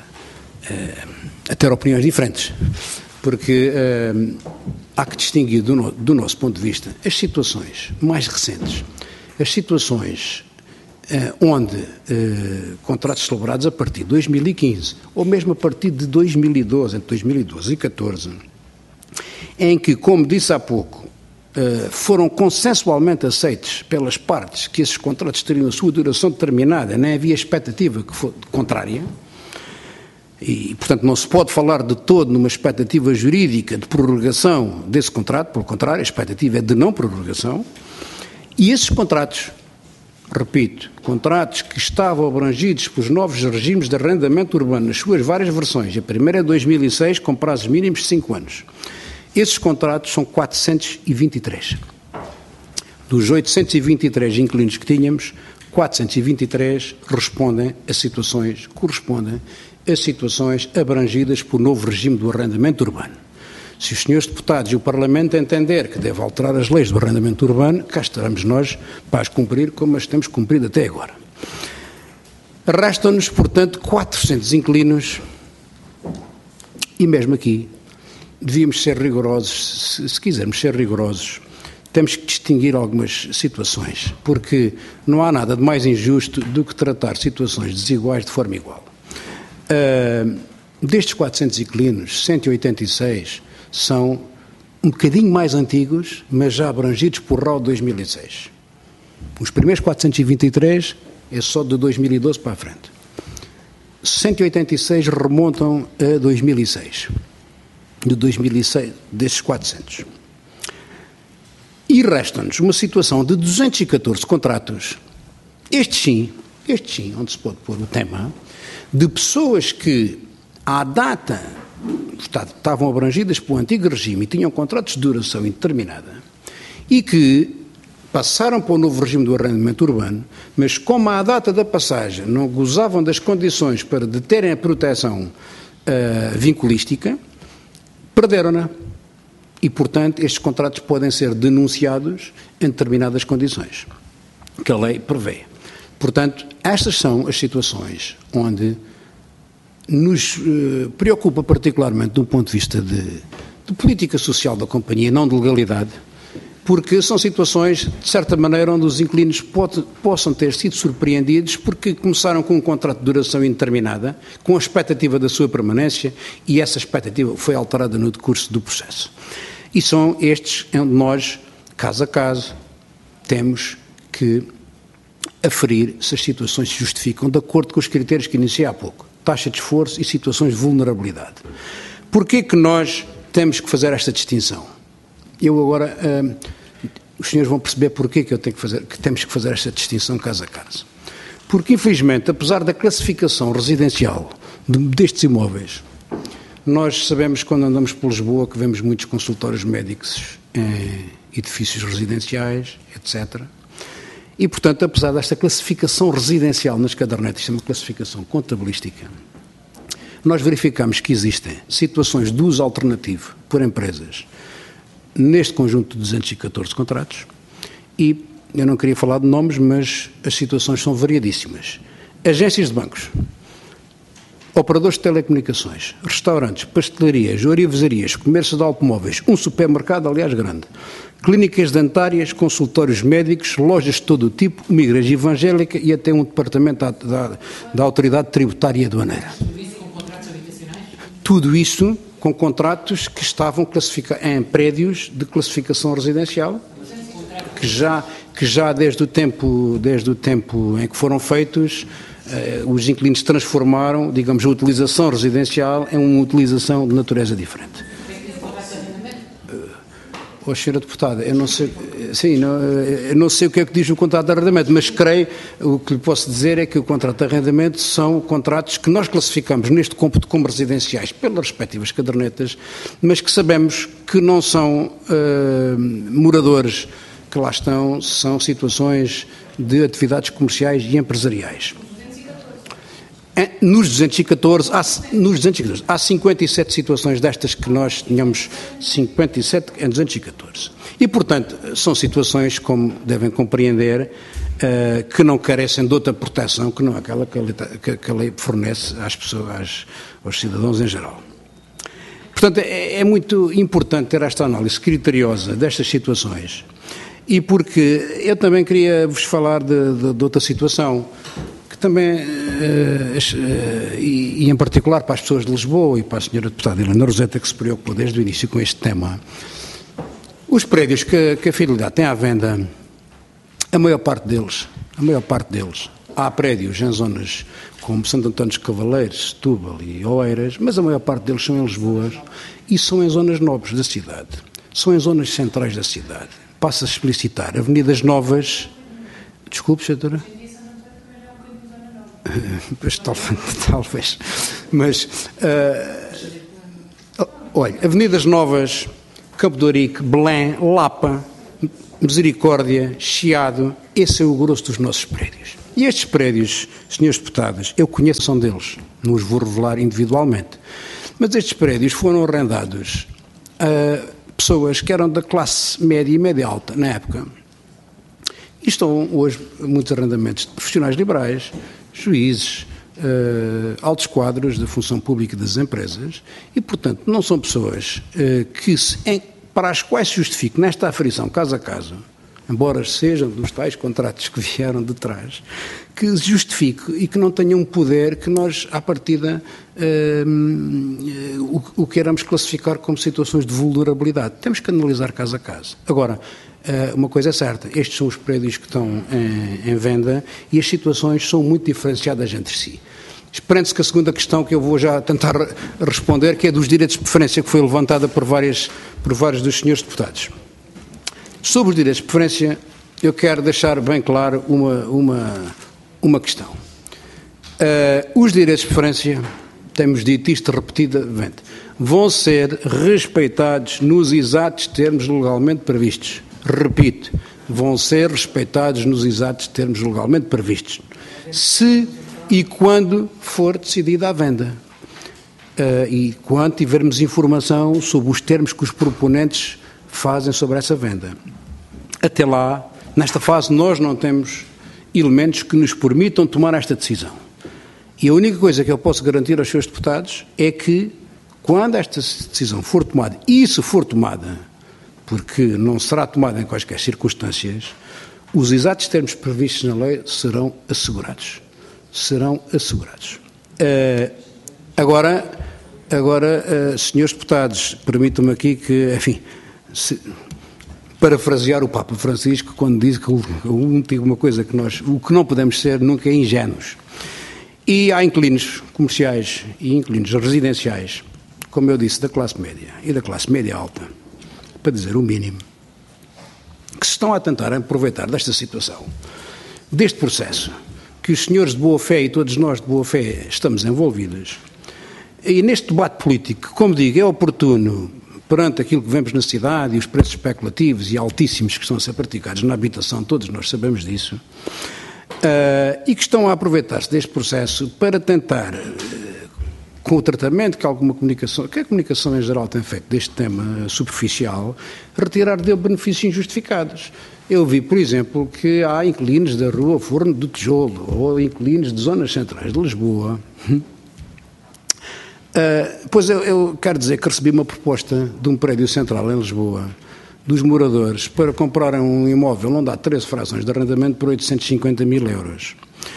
a ter opiniões diferentes, porque há que distinguir do nosso ponto de vista as situações mais recentes, as situações onde contratos celebrados a partir de 2015, ou mesmo a partir de 2012, entre 2012 e 2014, em que, como disse há pouco, foram consensualmente aceitos pelas partes que esses contratos teriam a sua duração determinada, nem havia expectativa que fosse contrária, e, portanto, não se pode falar de todo numa expectativa jurídica de prorrogação desse contrato, pelo contrário, a expectativa é de não prorrogação, e esses contratos, repito, contratos que estavam abrangidos pelos novos regimes de arrendamento urbano nas suas várias versões, a primeira é 2006, com prazos mínimos de 5 anos. Esses contratos são 423. Dos 823 inquilinos que tínhamos, 423 correspondem a situações abrangidas pelo novo regime do arrendamento urbano. Se os senhores deputados e o Parlamento entender que deve alterar as leis do arrendamento urbano, cá estaremos nós para as cumprir como as temos cumprido até agora. Restam-nos, portanto, 400 inquilinos e mesmo aqui devíamos ser rigorosos, se quisermos ser rigorosos, temos que distinguir algumas situações, porque não há nada de mais injusto do que tratar situações desiguais de forma igual. Destes 400 inquilinos, 186 são um bocadinho mais antigos, mas já abrangidos por RAU de 2006. Os primeiros 423 é só de 2012 para a frente. 186 remontam a 2006. De 2006, desses 400. E resta-nos uma situação de 214 contratos, estes sim, onde se pode pôr o tema, de pessoas que, à data, estavam abrangidas pelo antigo regime e tinham contratos de duração indeterminada e que passaram para o novo regime do arrendamento urbano, mas como à data da passagem não gozavam das condições para deterem a proteção vinculística, perderam-na. E, portanto, estes contratos podem ser denunciados em determinadas condições que a lei prevê. Portanto, estas são as situações onde nos preocupa particularmente do ponto de vista de política social da companhia, não de legalidade, porque são situações, de certa maneira, onde os inquilinos possam ter sido surpreendidos porque começaram com um contrato de duração indeterminada, com a expectativa da sua permanência, e essa expectativa foi alterada no decurso do processo. E são estes onde nós, caso a caso, temos que aferir se as situações se justificam de acordo com os critérios que iniciei há pouco, taxa de esforço e situações de vulnerabilidade. Porquê que nós temos que fazer esta distinção? Eu agora, os senhores vão perceber porquê que temos que fazer esta distinção caso a caso. Porque, infelizmente, apesar da classificação residencial destes imóveis, nós sabemos quando andamos por Lisboa que vemos muitos consultórios médicos em edifícios residenciais, etc. E, portanto, apesar desta classificação residencial nas cadernetas, isto é uma classificação contabilística, nós verificamos que existem situações de uso alternativo por empresas neste conjunto de 214 contratos e, eu não queria falar de nomes, mas as situações são variadíssimas. Agências de bancos, operadores de telecomunicações, restaurantes, pastelarias, ourivezarias, comércio de automóveis, um supermercado, aliás, grande, clínicas dentárias, consultórios médicos, lojas de todo o tipo, uma igreja evangélica e até um departamento da Autoridade Tributária e Aduaneira. Tudo isso com contratos que estavam classificados em prédios de classificação residencial, que já desde o tempo em que foram feitos, os inquilinos transformaram, digamos, a utilização residencial em uma utilização de natureza diferente. Senhora Deputada, eu não sei o que é que diz o contrato de arrendamento, mas creio, o que lhe posso dizer é que o contrato de arrendamento são contratos que nós classificamos neste cômputo como residenciais pelas respectivas cadernetas, mas que sabemos que não são moradores que lá estão, são situações de atividades comerciais e empresariais. Nos 214, há 57 situações destas que nós tínhamos, 57 em 214. E, portanto, são situações, como devem compreender, que não carecem de outra proteção que não aquela que a lei fornece às pessoas, aos cidadãos em geral. Portanto, é muito importante ter esta análise criteriosa destas situações, e porque eu também queria vos falar de outra situação, que também, e em particular para as pessoas de Lisboa e para a senhora deputada Helena Roseta, que se preocupou desde o início com este tema. Os prédios que a Fidelidade tem à venda, a maior parte deles, há prédios em zonas como Santo António dos Cavaleiros, Setúbal e Oeiras, mas a maior parte deles são em Lisboa e são em zonas nobres da cidade, são em zonas centrais da cidade. Passo a explicitar, avenidas novas, desculpe, senhora? Pois, talvez, mas, olha, avenidas novas, Campo de Ourique, Belém, Lapa, Misericórdia, Chiado, esse é o grosso dos nossos prédios. E estes prédios, senhores deputados, eu conheço são deles, não os vou revelar individualmente, mas estes prédios foram arrendados a pessoas que eram da classe média e média alta na época. E estão hoje muitos arrendamentos de profissionais liberais, juízes, altos quadros da função pública das empresas e, portanto, não são pessoas para as quais se justifique nesta aferição caso a caso, embora sejam dos tais contratos que vieram de trás, que se justifique e que não tenham um poder que nós, à partida, o queiramos classificar como situações de vulnerabilidade. Temos que analisar caso a caso. Agora, uma coisa é certa, estes são os prédios que estão em venda e as situações são muito diferenciadas entre si. Esperando-se que a segunda questão que eu vou já tentar responder, que é dos direitos de preferência, que foi levantada por vários dos senhores deputados. Sobre os direitos de preferência, eu quero deixar bem claro uma questão. Os direitos de preferência, temos dito isto repetidamente, vão ser respeitados nos exatos termos legalmente previstos. Repito, vão ser respeitados nos exatos termos legalmente previstos. Se e quando for decidida a venda. E quando tivermos informação sobre os termos que os proponentes fazem sobre essa venda. Até lá, nesta fase, nós não temos elementos que nos permitam tomar esta decisão. E a única coisa que eu posso garantir aos seus deputados é que, quando esta decisão for tomada, e se for tomada, porque não será tomada em quaisquer circunstâncias, os exatos termos previstos na lei serão assegurados. Agora, senhores deputados, permitam-me aqui que, enfim, parafrasear o Papa Francisco quando diz que uma coisa que o que não podemos ser nunca é ingênuos. E há inquilinos comerciais e inquilinos residenciais, como eu disse, da classe média e da classe média alta, para dizer o mínimo, que se estão a tentar aproveitar desta situação, deste processo, que os senhores de boa-fé e todos nós de boa-fé estamos envolvidos. E neste debate político, como digo, é oportuno, perante aquilo que vemos na cidade e os preços especulativos e altíssimos que estão a ser praticados na habitação, todos nós sabemos disso, e que estão a aproveitar-se deste processo para tentar, com o tratamento que a comunicação em geral tem feito deste tema superficial, retirar dele benefícios injustificados. Eu vi, por exemplo, que há inquilinos da rua Forno do Tijolo ou inquilinos de zonas centrais de Lisboa. Pois eu quero dizer que recebi uma proposta de um prédio central em Lisboa, dos moradores, para comprarem um imóvel onde há 13 frações de arrendamento por 850 mil euros.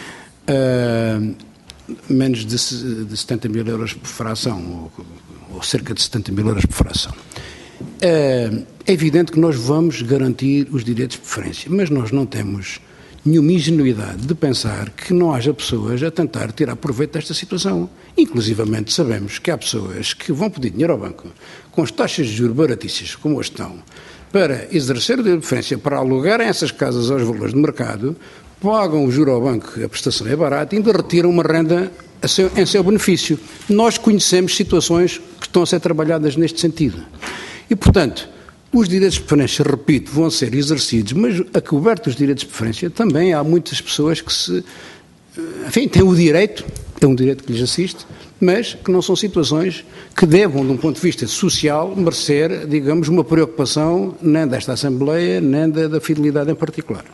Menos de 70 mil euros por fração, ou cerca de 70 mil euros por fração. É evidente que nós vamos garantir os direitos de preferência, mas nós não temos nenhuma ingenuidade de pensar que não haja pessoas a tentar tirar proveito desta situação. Inclusivamente sabemos que há pessoas que vão pedir dinheiro ao banco com as taxas de juros baratíssias, como hoje estão, para exercer o direito de preferência, para alugarem essas casas aos valores de mercado, pagam o juro ao banco, a prestação é barata, e ainda retiram uma renda em seu benefício. Nós conhecemos situações que estão a ser trabalhadas neste sentido. E, portanto, os direitos de preferência, repito, vão ser exercidos, mas a coberta dos direitos de preferência também há muitas pessoas que se enfim, tem o direito, é um direito que lhes assiste, mas que não são situações que devam, de um ponto de vista social, merecer, digamos, uma preocupação nem desta Assembleia, nem da fidelidade em particular.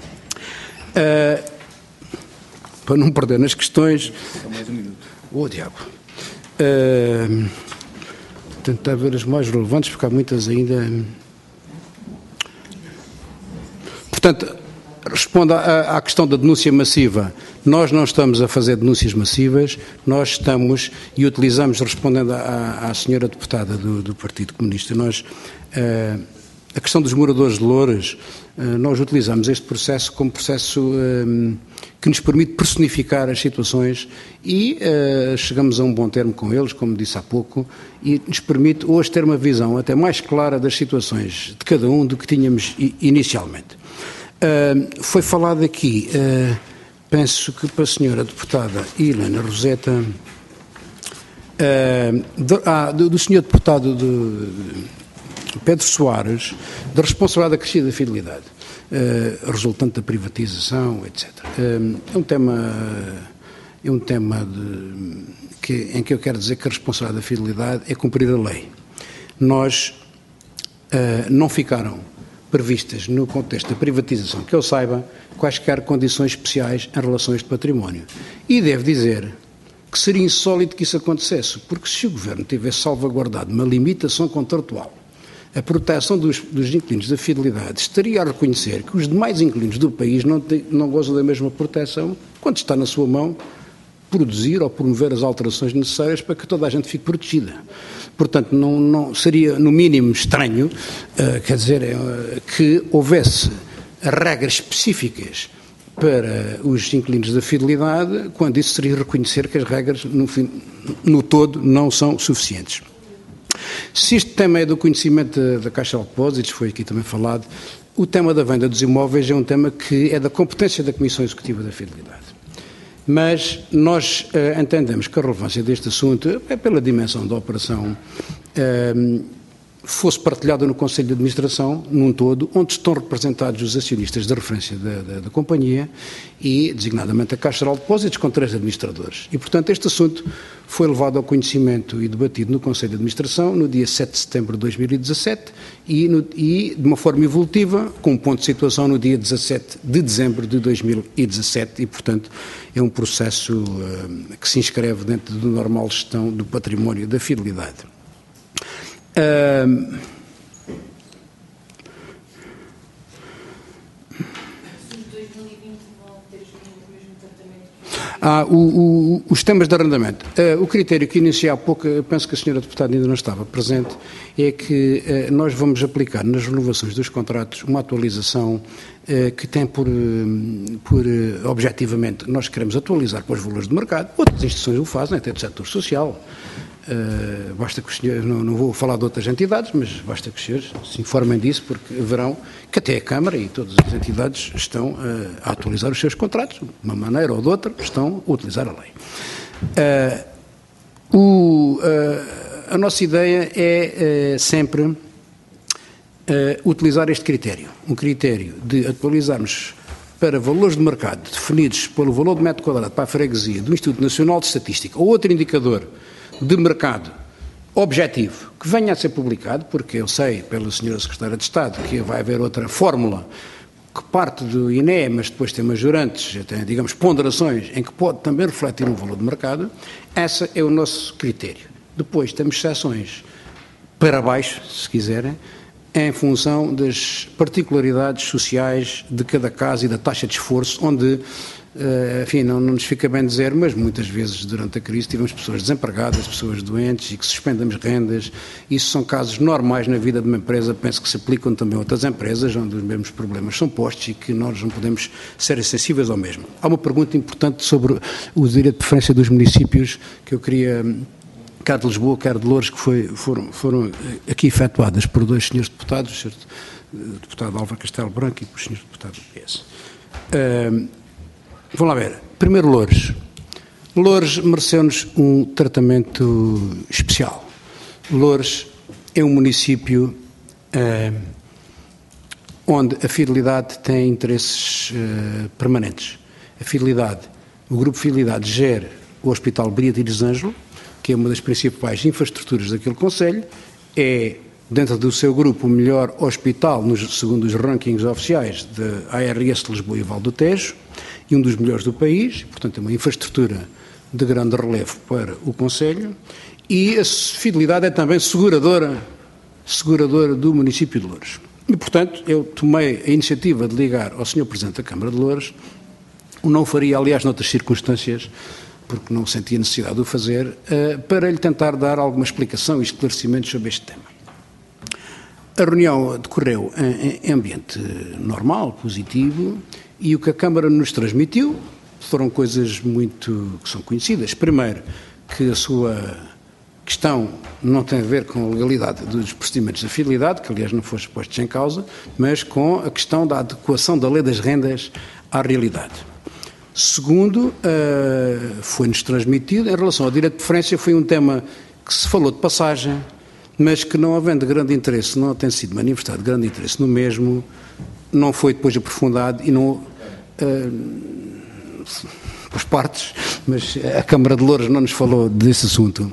Para não perder nas questões... Mais um minuto. Diabo. Tentar ver as mais relevantes, porque há muitas ainda... Portanto, respondo à questão da denúncia massiva. Nós não estamos a fazer denúncias massivas, nós estamos, e utilizamos, respondendo à senhora deputada do Partido Comunista, a questão dos moradores de Loures, nós utilizamos este processo como processo que nos permite personificar as situações e chegamos a um bom termo com eles, como disse há pouco, e nos permite hoje ter uma visão até mais clara das situações de cada um do que tínhamos inicialmente. Foi falado aqui, penso que para a senhora deputada Helena Roseta, do senhor deputado Pedro Soares, da responsabilidade acrescida da fidelidade, resultante da privatização, etc. É um tema em que eu quero dizer que a responsabilidade da fidelidade é cumprir a lei. Nós não ficaram previstas no contexto da privatização, que eu saiba, quaisquer condições especiais em relações de património. E devo dizer que seria insólito que isso acontecesse, porque se o Governo tivesse salvaguardado uma limitação contratual, a proteção dos inquilinos da fidelidade, estaria a reconhecer que os demais inquilinos do país não gozam da mesma proteção quando está na sua mão produzir ou promover as alterações necessárias para que toda a gente fique protegida. Portanto, não seria, no mínimo, estranho, que houvesse regras específicas para os inquilinos da fidelidade, quando isso seria reconhecer que as regras, no todo, não são suficientes. Se este tema é do conhecimento da Caixa de Depósitos, foi aqui também falado, o tema da venda dos imóveis é um tema que é da competência da Comissão Executiva da Fidelidade. Mas nós entendemos que a relevância deste assunto é pela dimensão da operação, fosse partilhada no Conselho de Administração, num todo, onde estão representados os acionistas de referência da companhia e, designadamente, a Caixa Geral de Depósitos, com 3 administradores. E, portanto, este assunto foi levado ao conhecimento e debatido no Conselho de Administração no dia 7 de setembro de 2017 e de uma forma evolutiva, com um ponto de situação no dia 17 de dezembro de 2017 e, portanto, é um processo que se inscreve dentro da normal gestão do património da fidelidade. Os temas de arrendamento. O critério que iniciei há pouco, penso que a senhora deputada ainda não estava presente, é que nós vamos aplicar nas renovações dos contratos uma atualização que tem por objetivamente, nós queremos atualizar para os valores de mercado, outras instituições o fazem, até do setor social. Basta que os senhores, não vou falar de outras entidades, mas basta que os senhores se informem disso, porque verão que até a Câmara e todas as entidades estão a atualizar os seus contratos, de uma maneira ou de outra, estão a utilizar a lei. A nossa ideia é sempre utilizar este critério, um critério de atualizarmos para valores de mercado definidos pelo valor de metro quadrado para a freguesia do Instituto Nacional de Estatística ou outro indicador de mercado objetivo que venha a ser publicado, porque eu sei pela senhora Secretária de Estado que vai haver outra fórmula que parte do INE, mas depois tem majorantes, tem, digamos, ponderações em que pode também refletir um valor de mercado. Esse é o nosso critério. Depois temos exceções para baixo, se quiserem, em função das particularidades sociais de cada caso e da taxa de esforço, onde, enfim, não nos fica bem dizer, mas muitas vezes durante a crise tivemos pessoas desempregadas, pessoas doentes e que suspendemos rendas. Isso são casos normais na vida de uma empresa, penso que se aplicam também a outras empresas, onde os mesmos problemas são postos e que nós não podemos ser sensíveis ao mesmo. Há uma pergunta importante sobre o direito de preferência dos municípios que eu queria, quer de Lisboa, quer de Loures, que foram aqui efetuadas por 2 senhores deputados, o deputado Álvaro Castelo Branco e por senhores deputados do PS. Vamos lá ver. Primeiro, Loures. Loures mereceu-nos um tratamento especial. Loures é um município onde a fidelidade tem interesses permanentes. A fidelidade O Grupo Fidelidade gera o Hospital Beatriz Ângelo, que é uma das principais infraestruturas daquele concelho, é, dentro do seu grupo, o melhor hospital, segundo os rankings oficiais da ARS de Lisboa e Val do Tejo, e um dos melhores do país, portanto é uma infraestrutura de grande relevo para o concelho, e a Fidelidade é também seguradora do município de Loures. E, portanto, eu tomei a iniciativa de ligar ao Sr. Presidente da Câmara de Loures, o não faria, aliás, noutras circunstâncias, porque não sentia necessidade de o fazer, para lhe tentar dar alguma explicação e esclarecimentos sobre este tema. A reunião decorreu em ambiente normal, positivo, e o que a Câmara nos transmitiu foram coisas que são conhecidas. Primeiro, que a sua questão não tem a ver com a legalidade dos procedimentos da fidelidade, que aliás não foram postos em causa, mas com a questão da adequação da lei das rendas à realidade. Segundo, foi-nos transmitido, em relação ao direito de preferência, foi um tema que se falou de passagem, mas que não havendo grande interesse, não tem sido manifestado grande interesse no mesmo, não foi depois aprofundado e não... as partes, mas a Câmara de Loures não nos falou desse assunto.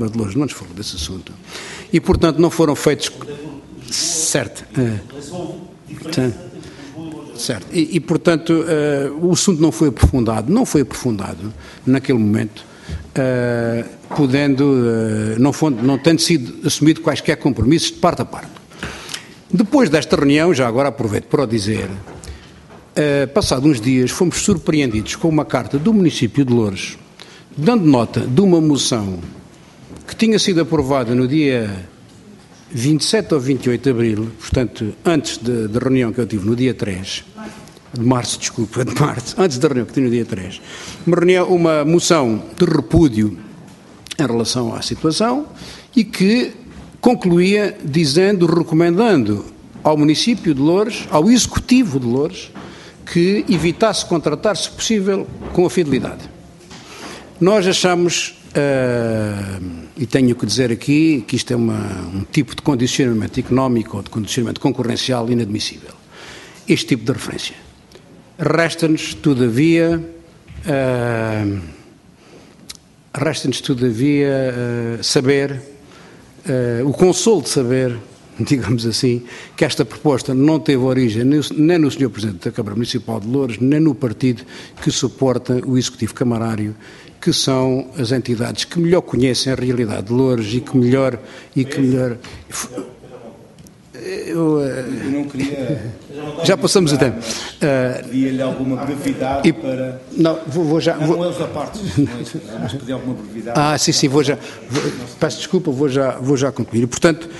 E, portanto, não foram feitos... Certo. Certo. E portanto, o assunto não foi aprofundado naquele momento, não tendo sido assumido quaisquer compromissos de parte a parte. Depois desta reunião, já agora aproveito para o dizer, passados uns dias fomos surpreendidos com uma carta do município de Loures, dando nota de uma moção que tinha sido aprovada no dia 27 ou 28 de abril, portanto, antes da reunião que eu tive no dia 3, antes da reunião que tive no dia 3, uma moção de repúdio em relação à situação e que concluía recomendando ao município de Loures, ao executivo de Loures, que evitasse contratar, se possível, com a fidelidade. Nós achamos, e tenho que dizer aqui, que isto é um tipo de condicionamento económico ou de condicionamento concorrencial inadmissível. Este tipo de referência. Resta-nos, todavia, saber, o consolo de saber, digamos assim, que esta proposta não teve origem nem no Sr. Presidente da Câmara Municipal de Loures, nem no partido que suporta o Executivo Camarário, que são as entidades que melhor conhecem a realidade de Loures e que melhor... Eu não queria... Já passamos o tempo. Pedia-lhe alguma brevidade para... Não, vou já... Não é os apartes, mas pedir alguma brevidade. Sim, peço desculpa, vou já concluir. Portanto,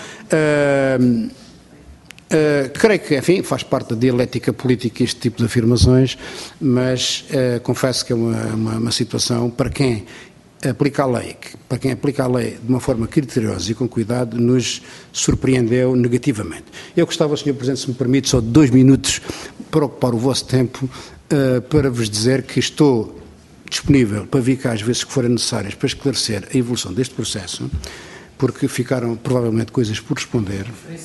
creio que, enfim, faz parte da dialética política este tipo de afirmações, mas confesso que é uma situação para quem aplica a lei de uma forma criteriosa e com cuidado, nos surpreendeu negativamente. Eu gostava, Sr. Presidente, se me permite, só 2 minutos para ocupar o vosso tempo, para vos dizer que estou disponível para vir cá às vezes que forem necessárias para esclarecer a evolução deste processo, porque ficaram provavelmente coisas por responder.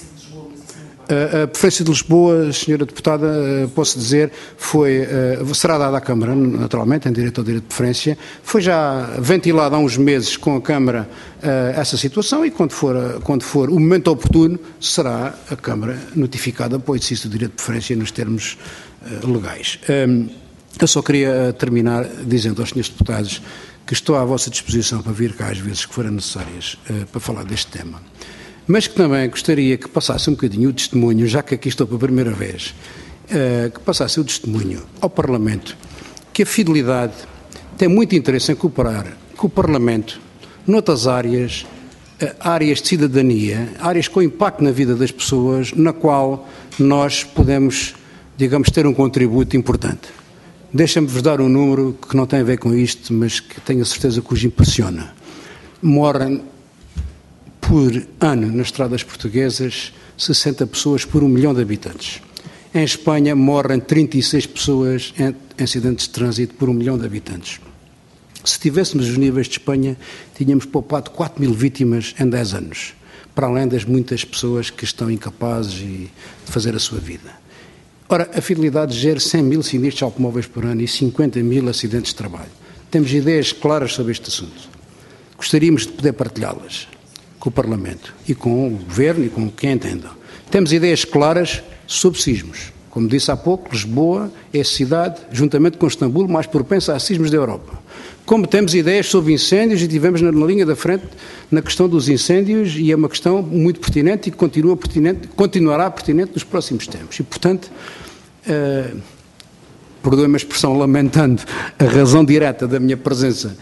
A preferência de Lisboa, Sra. Deputada, posso dizer, será dada à Câmara, naturalmente, em direito ao direito de preferência. Foi já ventilada há uns meses com a Câmara essa situação e quando for o momento oportuno, será a Câmara notificada para o exercício do direito de preferência nos termos legais. Eu só queria terminar dizendo aos Srs. Deputados que estou à vossa disposição para vir cá às vezes que forem necessárias para falar deste tema. Mas que também gostaria que passasse um bocadinho o testemunho, já que aqui estou pela primeira vez, que passasse o testemunho ao Parlamento, que a fidelidade tem muito interesse em cooperar com o Parlamento noutras áreas de cidadania, áreas com impacto na vida das pessoas, na qual nós podemos, digamos, ter um contributo importante. Deixem-me-vos dar um número que não tem a ver com isto, mas que tenho a certeza que os impressiona. Morrem por ano nas estradas portuguesas 60 pessoas por 1 milhão de habitantes. Em Espanha morrem 36 pessoas em acidentes de trânsito por 1 milhão de habitantes. Se tivéssemos os níveis de Espanha, tínhamos poupado 4.000 vítimas em 10 anos, para além das muitas pessoas que estão incapazes de fazer a sua vida. Ora, a Fidelidade gera 100 mil sinistros automóveis por ano e 50 mil acidentes de trabalho. Temos ideias claras sobre este assunto. Gostaríamos de poder partilhá-las com o Parlamento e com o Governo e com quem entenda. Temos ideias claras sobre sismos. Como disse há pouco, Lisboa é a cidade, juntamente com Istambul, mais propensa a sismos da Europa. Como temos ideias sobre incêndios e tivemos na linha da frente na questão dos incêndios e é uma questão muito pertinente e que continuará pertinente nos próximos tempos. E, portanto, perdoem-me a expressão, lamentando a razão direta da minha presença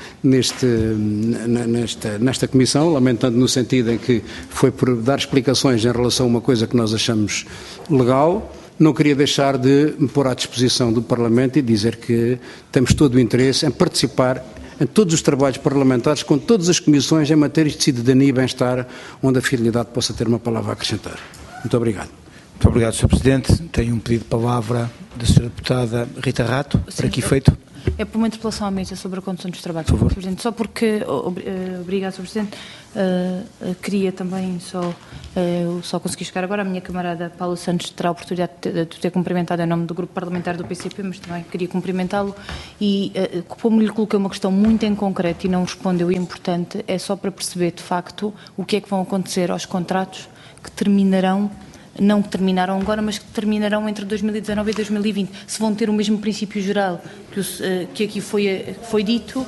nesta comissão, lamentando no sentido em que foi por dar explicações em relação a uma coisa que nós achamos legal, não queria deixar de me pôr à disposição do Parlamento e dizer que temos todo o interesse em participar em todos os trabalhos parlamentares, com todas as comissões em matérias de cidadania e bem-estar, onde a Fidelidade possa ter uma palavra a acrescentar. Muito obrigado. Muito obrigado, Sr. Presidente. Tenho um pedido de palavra da Sra. Deputada Rita Rato, para aqui feito. É por uma interpelação à mesa sobre a condução dos trabalhos, Por favor. Sr. Presidente. Só porque, obrigado, Sr. Presidente, queria também só conseguir chegar agora, a minha camarada Paula Santos terá a oportunidade de ter cumprimentado em nome do grupo parlamentar do PCP, mas também queria cumprimentá-lo e como lhe coloquei uma questão muito em concreto e não respondeu, e importante, é só para perceber de facto o que é que vão acontecer aos contratos que terminarão, não que terminaram agora, mas que terminarão entre 2019 e 2020. Se vão ter o mesmo princípio geral que aqui foi dito,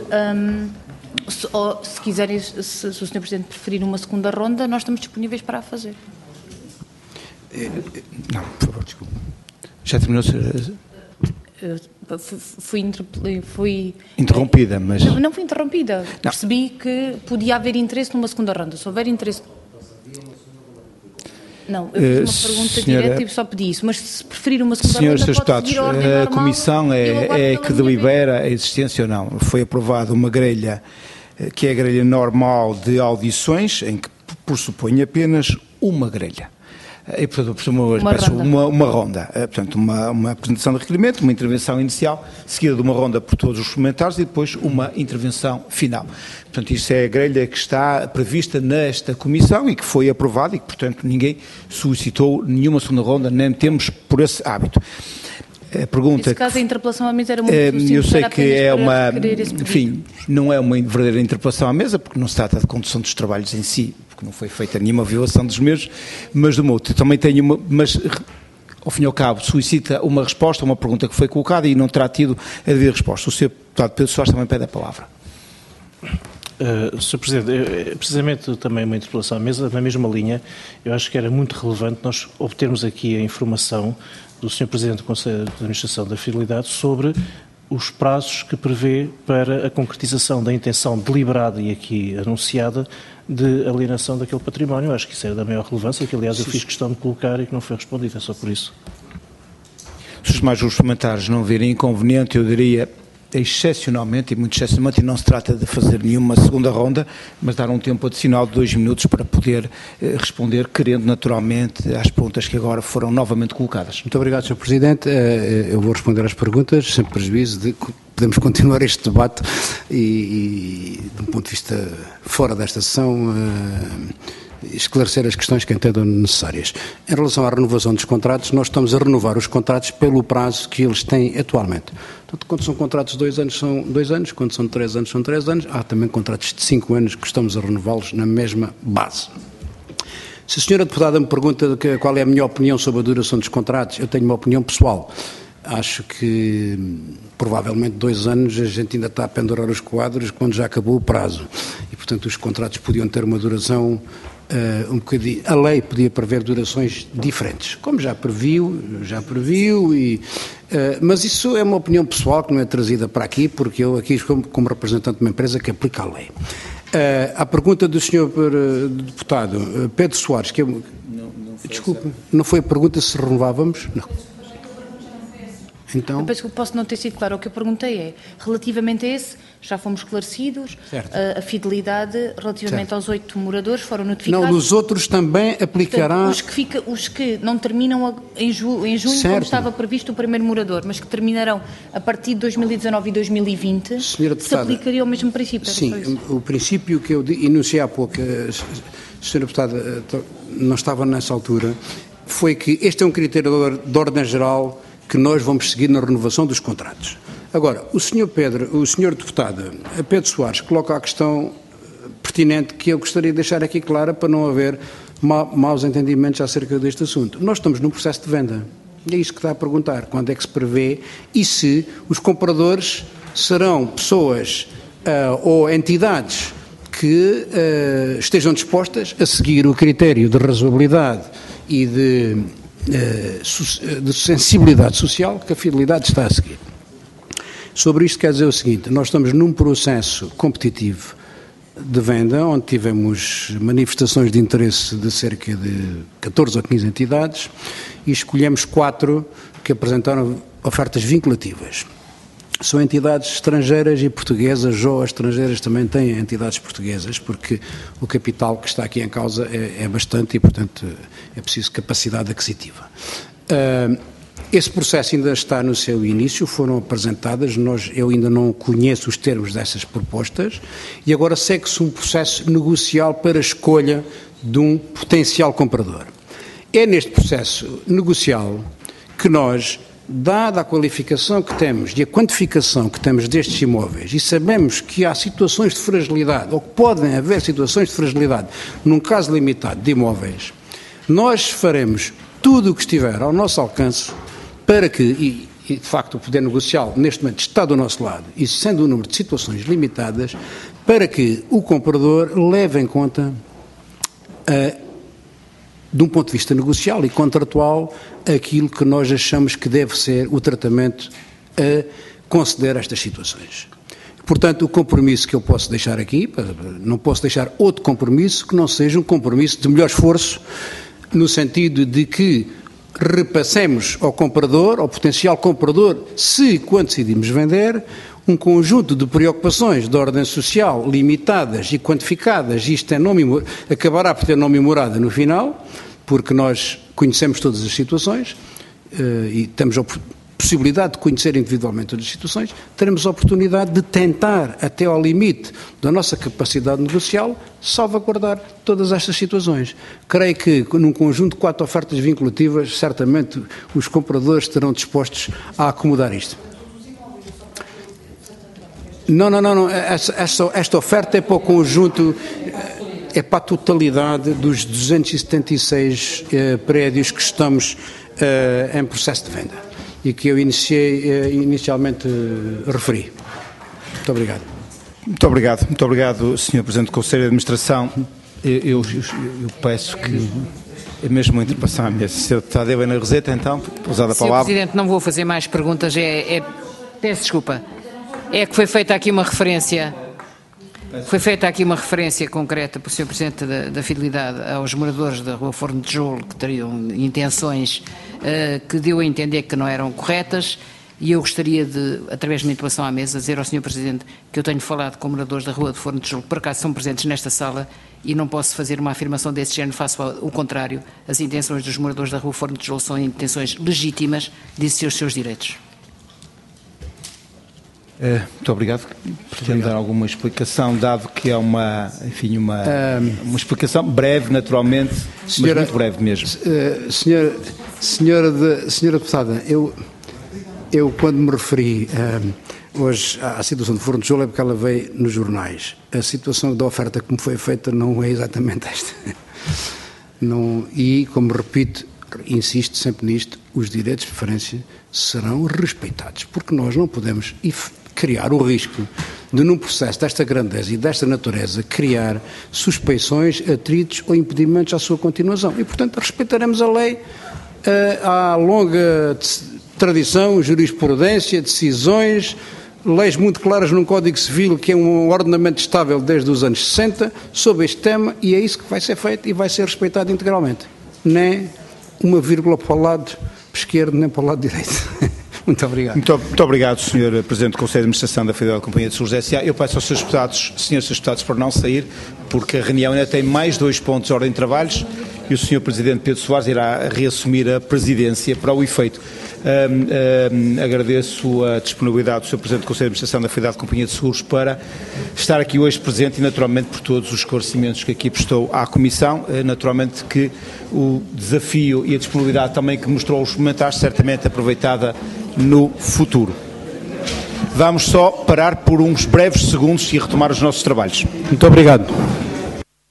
ou se quiserem, se o Sr. Presidente preferir uma segunda ronda, nós estamos disponíveis para a fazer. Não, por favor, desculpe. Já terminou, Sra. Fui Interrompida, mas... Não fui interrompida. Não. Percebi que podia haver interesse numa segunda ronda. Se houver interesse... Não, eu fiz uma pergunta direta e só pedi isso, mas se preferir uma segunda ronda, pode seguir a ordem normal. A Comissão é que delibera a existência ou não. Foi aprovada uma grelha, que é a grelha normal de audições, em que pressupõe apenas uma grelha. E, portanto, uma ronda. Portanto, uma apresentação de requerimento, uma intervenção inicial, seguida de uma ronda por todos os comentários e depois uma intervenção final. Portanto, isto é a grelha que está prevista nesta comissão e que foi aprovada e que, portanto, ninguém solicitou nenhuma segunda ronda, nem temos por esse hábito. A pergunta... Nesse caso, a interpelação à mesa era muito simples. Eu sei que é uma... Enfim, não é uma verdadeira interpelação à mesa, porque não se trata de condução dos trabalhos em si, porque não foi feita nenhuma violação dos mesmos, mas de uma outra. Também tenho uma... Mas, ao fim e ao cabo, solicita uma resposta a uma pergunta que foi colocada e não terá tido a devida resposta. O Sr. Deputado Pedro Soares também pede a palavra. Sr. Presidente, precisamente também uma interpelação à mesa, na mesma linha, eu acho que era muito relevante nós obtermos aqui a informação do Sr. Presidente do Conselho de Administração da Fidelidade sobre os prazos que prevê para a concretização da intenção deliberada e aqui anunciada de alienação daquele património. Eu acho que isso era da maior relevância, que aliás eu fiz questão de colocar e que não foi respondido, é só por isso. Se os mais grupos parlamentares não virem inconveniente, eu diria excepcionalmente, e muito excepcionalmente, e não se trata de fazer nenhuma segunda ronda, mas dar um tempo adicional de 2 minutos para poder responder, querendo naturalmente às perguntas que agora foram novamente colocadas. Muito obrigado, Sr. Presidente. Eu vou responder às perguntas, sem prejuízo de podemos continuar este debate e de um ponto de vista fora desta sessão, esclarecer as questões que entendam necessárias. Em relação à renovação dos contratos, nós estamos a renovar os contratos pelo prazo que eles têm atualmente. Portanto, quando são contratos de 2 anos, são 2 anos, quando são de 3 anos, são 3 anos. Há também contratos de 5 anos que estamos a renová-los na mesma base. Se a senhora deputada me pergunta qual é a minha opinião sobre a duração dos contratos, eu tenho uma opinião pessoal. Acho que provavelmente 2 anos a gente ainda está a pendurar os quadros quando já acabou o prazo. E, portanto, os contratos podiam ter uma duração um bocadinho. A lei podia prever durações diferentes, como já previu, mas isso é uma opinião pessoal que não é trazida para aqui, porque eu aqui como representante de uma empresa que aplica a lei. A pergunta do Sr. Deputado Pedro Soares, que desculpe, não foi a pergunta se renovávamos? Não. Então... Eu penso que posso não ter sido claro. O que eu perguntei é, relativamente a esse, já fomos esclarecidos, a fidelidade relativamente aos 8 moradores foram notificados. Não, nos outros também aplicará... Portanto, os que não terminam em junho, como estava previsto o primeiro morador, mas que terminarão a partir de 2019 e 2020, se aplicaria o mesmo princípio? Sim, o princípio que eu enunciei há pouco, a senhora deputada não estava nessa altura, foi que este é um critério de ordem geral que nós vamos seguir na renovação dos contratos. Agora, o senhor deputado Pedro Soares coloca a questão pertinente que eu gostaria de deixar aqui clara para não haver maus entendimentos acerca deste assunto. Nós estamos num processo de venda. É isso que está a perguntar. Quando é que se prevê e se os compradores serão pessoas ou entidades que estejam dispostas a seguir o critério de razoabilidade e de sensibilidade social que a fidelidade está a seguir. Sobre isto quer dizer o seguinte, nós estamos num processo competitivo de venda, onde tivemos manifestações de interesse de cerca de 14 ou 15 entidades e escolhemos 4 que apresentaram ofertas vinculativas. São entidades estrangeiras e portuguesas, ou as estrangeiras também têm entidades portuguesas, porque o capital que está aqui em causa é bastante e, portanto, é preciso capacidade aquisitiva. Esse processo ainda está no seu início, foram apresentadas, eu ainda não conheço os termos dessas propostas e agora segue-se um processo negocial para a escolha de um potencial comprador. É neste processo negocial que nós, dada a qualificação que temos e a quantificação que temos destes imóveis e sabemos que há situações de fragilidade ou que podem haver situações de fragilidade num caso limitado de imóveis, nós faremos tudo o que estiver ao nosso alcance para que, e de facto o poder negocial neste momento está do nosso lado, e sendo um número de situações limitadas, para que o comprador leve em conta, de um ponto de vista negocial e contratual, aquilo que nós achamos que deve ser o tratamento a conceder a estas situações. Portanto, o compromisso que eu posso deixar aqui, não posso deixar outro compromisso que não seja um compromisso de melhor esforço, no sentido de que repassemos ao comprador, ao potencial comprador, se quando decidimos vender, um conjunto de preocupações de ordem social limitadas e quantificadas, isto acabará por ter nome e morada no final, porque nós conhecemos todas as situações e temos a possibilidade de conhecer individualmente todas as situações, teremos a oportunidade de tentar, até ao limite da nossa capacidade negocial, salvaguardar todas estas situações. Creio que, num conjunto de 4 ofertas vinculativas, certamente os compradores estarão dispostos a acomodar isto. Não. Esta oferta é para o conjunto, é para a totalidade dos 276 prédios que estamos em processo de venda e que eu inicialmente referi. Muito obrigado. Muito obrigado, Sr. Presidente do Conselho de Administração. Eu peço que, é mesmo uma interpretação à minha Sra. Deputada Helena Roseta, então, usada a palavra. Sr. Presidente, não vou fazer mais perguntas, peço desculpa. É que foi feita aqui uma referência concreta pelo Sr. Presidente da Fidelidade aos moradores da Rua Forno de Tijolo que teriam intenções que deu a entender que não eram corretas, e eu gostaria de, através de uma interpelação à mesa, dizer ao Sr. Presidente que eu tenho falado com moradores da Rua de Forno de Tijolo que por acaso são presentes nesta sala e não posso fazer uma afirmação desse género, faço o contrário. As intenções dos moradores da Rua Forno de Tijolo são intenções legítimas de exercer os seus direitos. Muito obrigado. Pretendo dar alguma explicação, dado que é uma explicação breve, naturalmente, mas muito breve mesmo. Senhora Deputada, eu quando me referi hoje à situação de Forno de Tijolo é porque ela veio nos jornais. A situação da oferta que me foi feita não é exatamente esta. Não, e, como repito, insisto sempre nisto, os direitos de preferência serão respeitados, porque nós não podemos criar o risco de, num processo desta grandeza e desta natureza, criar suspeições, atritos ou impedimentos à sua continuação. E, portanto, respeitaremos a lei, à longa tradição, jurisprudência, decisões, leis muito claras num Código Civil, que é um ordenamento estável desde os anos 60, sobre este tema, e é isso que vai ser feito e vai ser respeitado integralmente. Nem uma vírgula para o lado esquerdo, nem para o lado direito. Muito obrigado. Muito obrigado, Sr. Presidente do Conselho de Administração da Fidelidade Companhia de Seguros S.A. Eu peço aos senhores deputados, para não sair, porque a reunião ainda tem mais 2 pontos de ordem de trabalhos e o Sr. Presidente Pedro Soares irá reassumir a presidência para o efeito. Agradeço a disponibilidade do Sr. Presidente do Conselho de Administração da Fidelidade Companhia de Seguros para estar aqui hoje presente e naturalmente por todos os esclarecimentos que aqui prestou à Comissão. Naturalmente que o desafio e a disponibilidade também que mostrou os parlamentares certamente aproveitada no futuro. Vamos só parar por uns breves segundos e retomar os nossos trabalhos. Muito obrigado.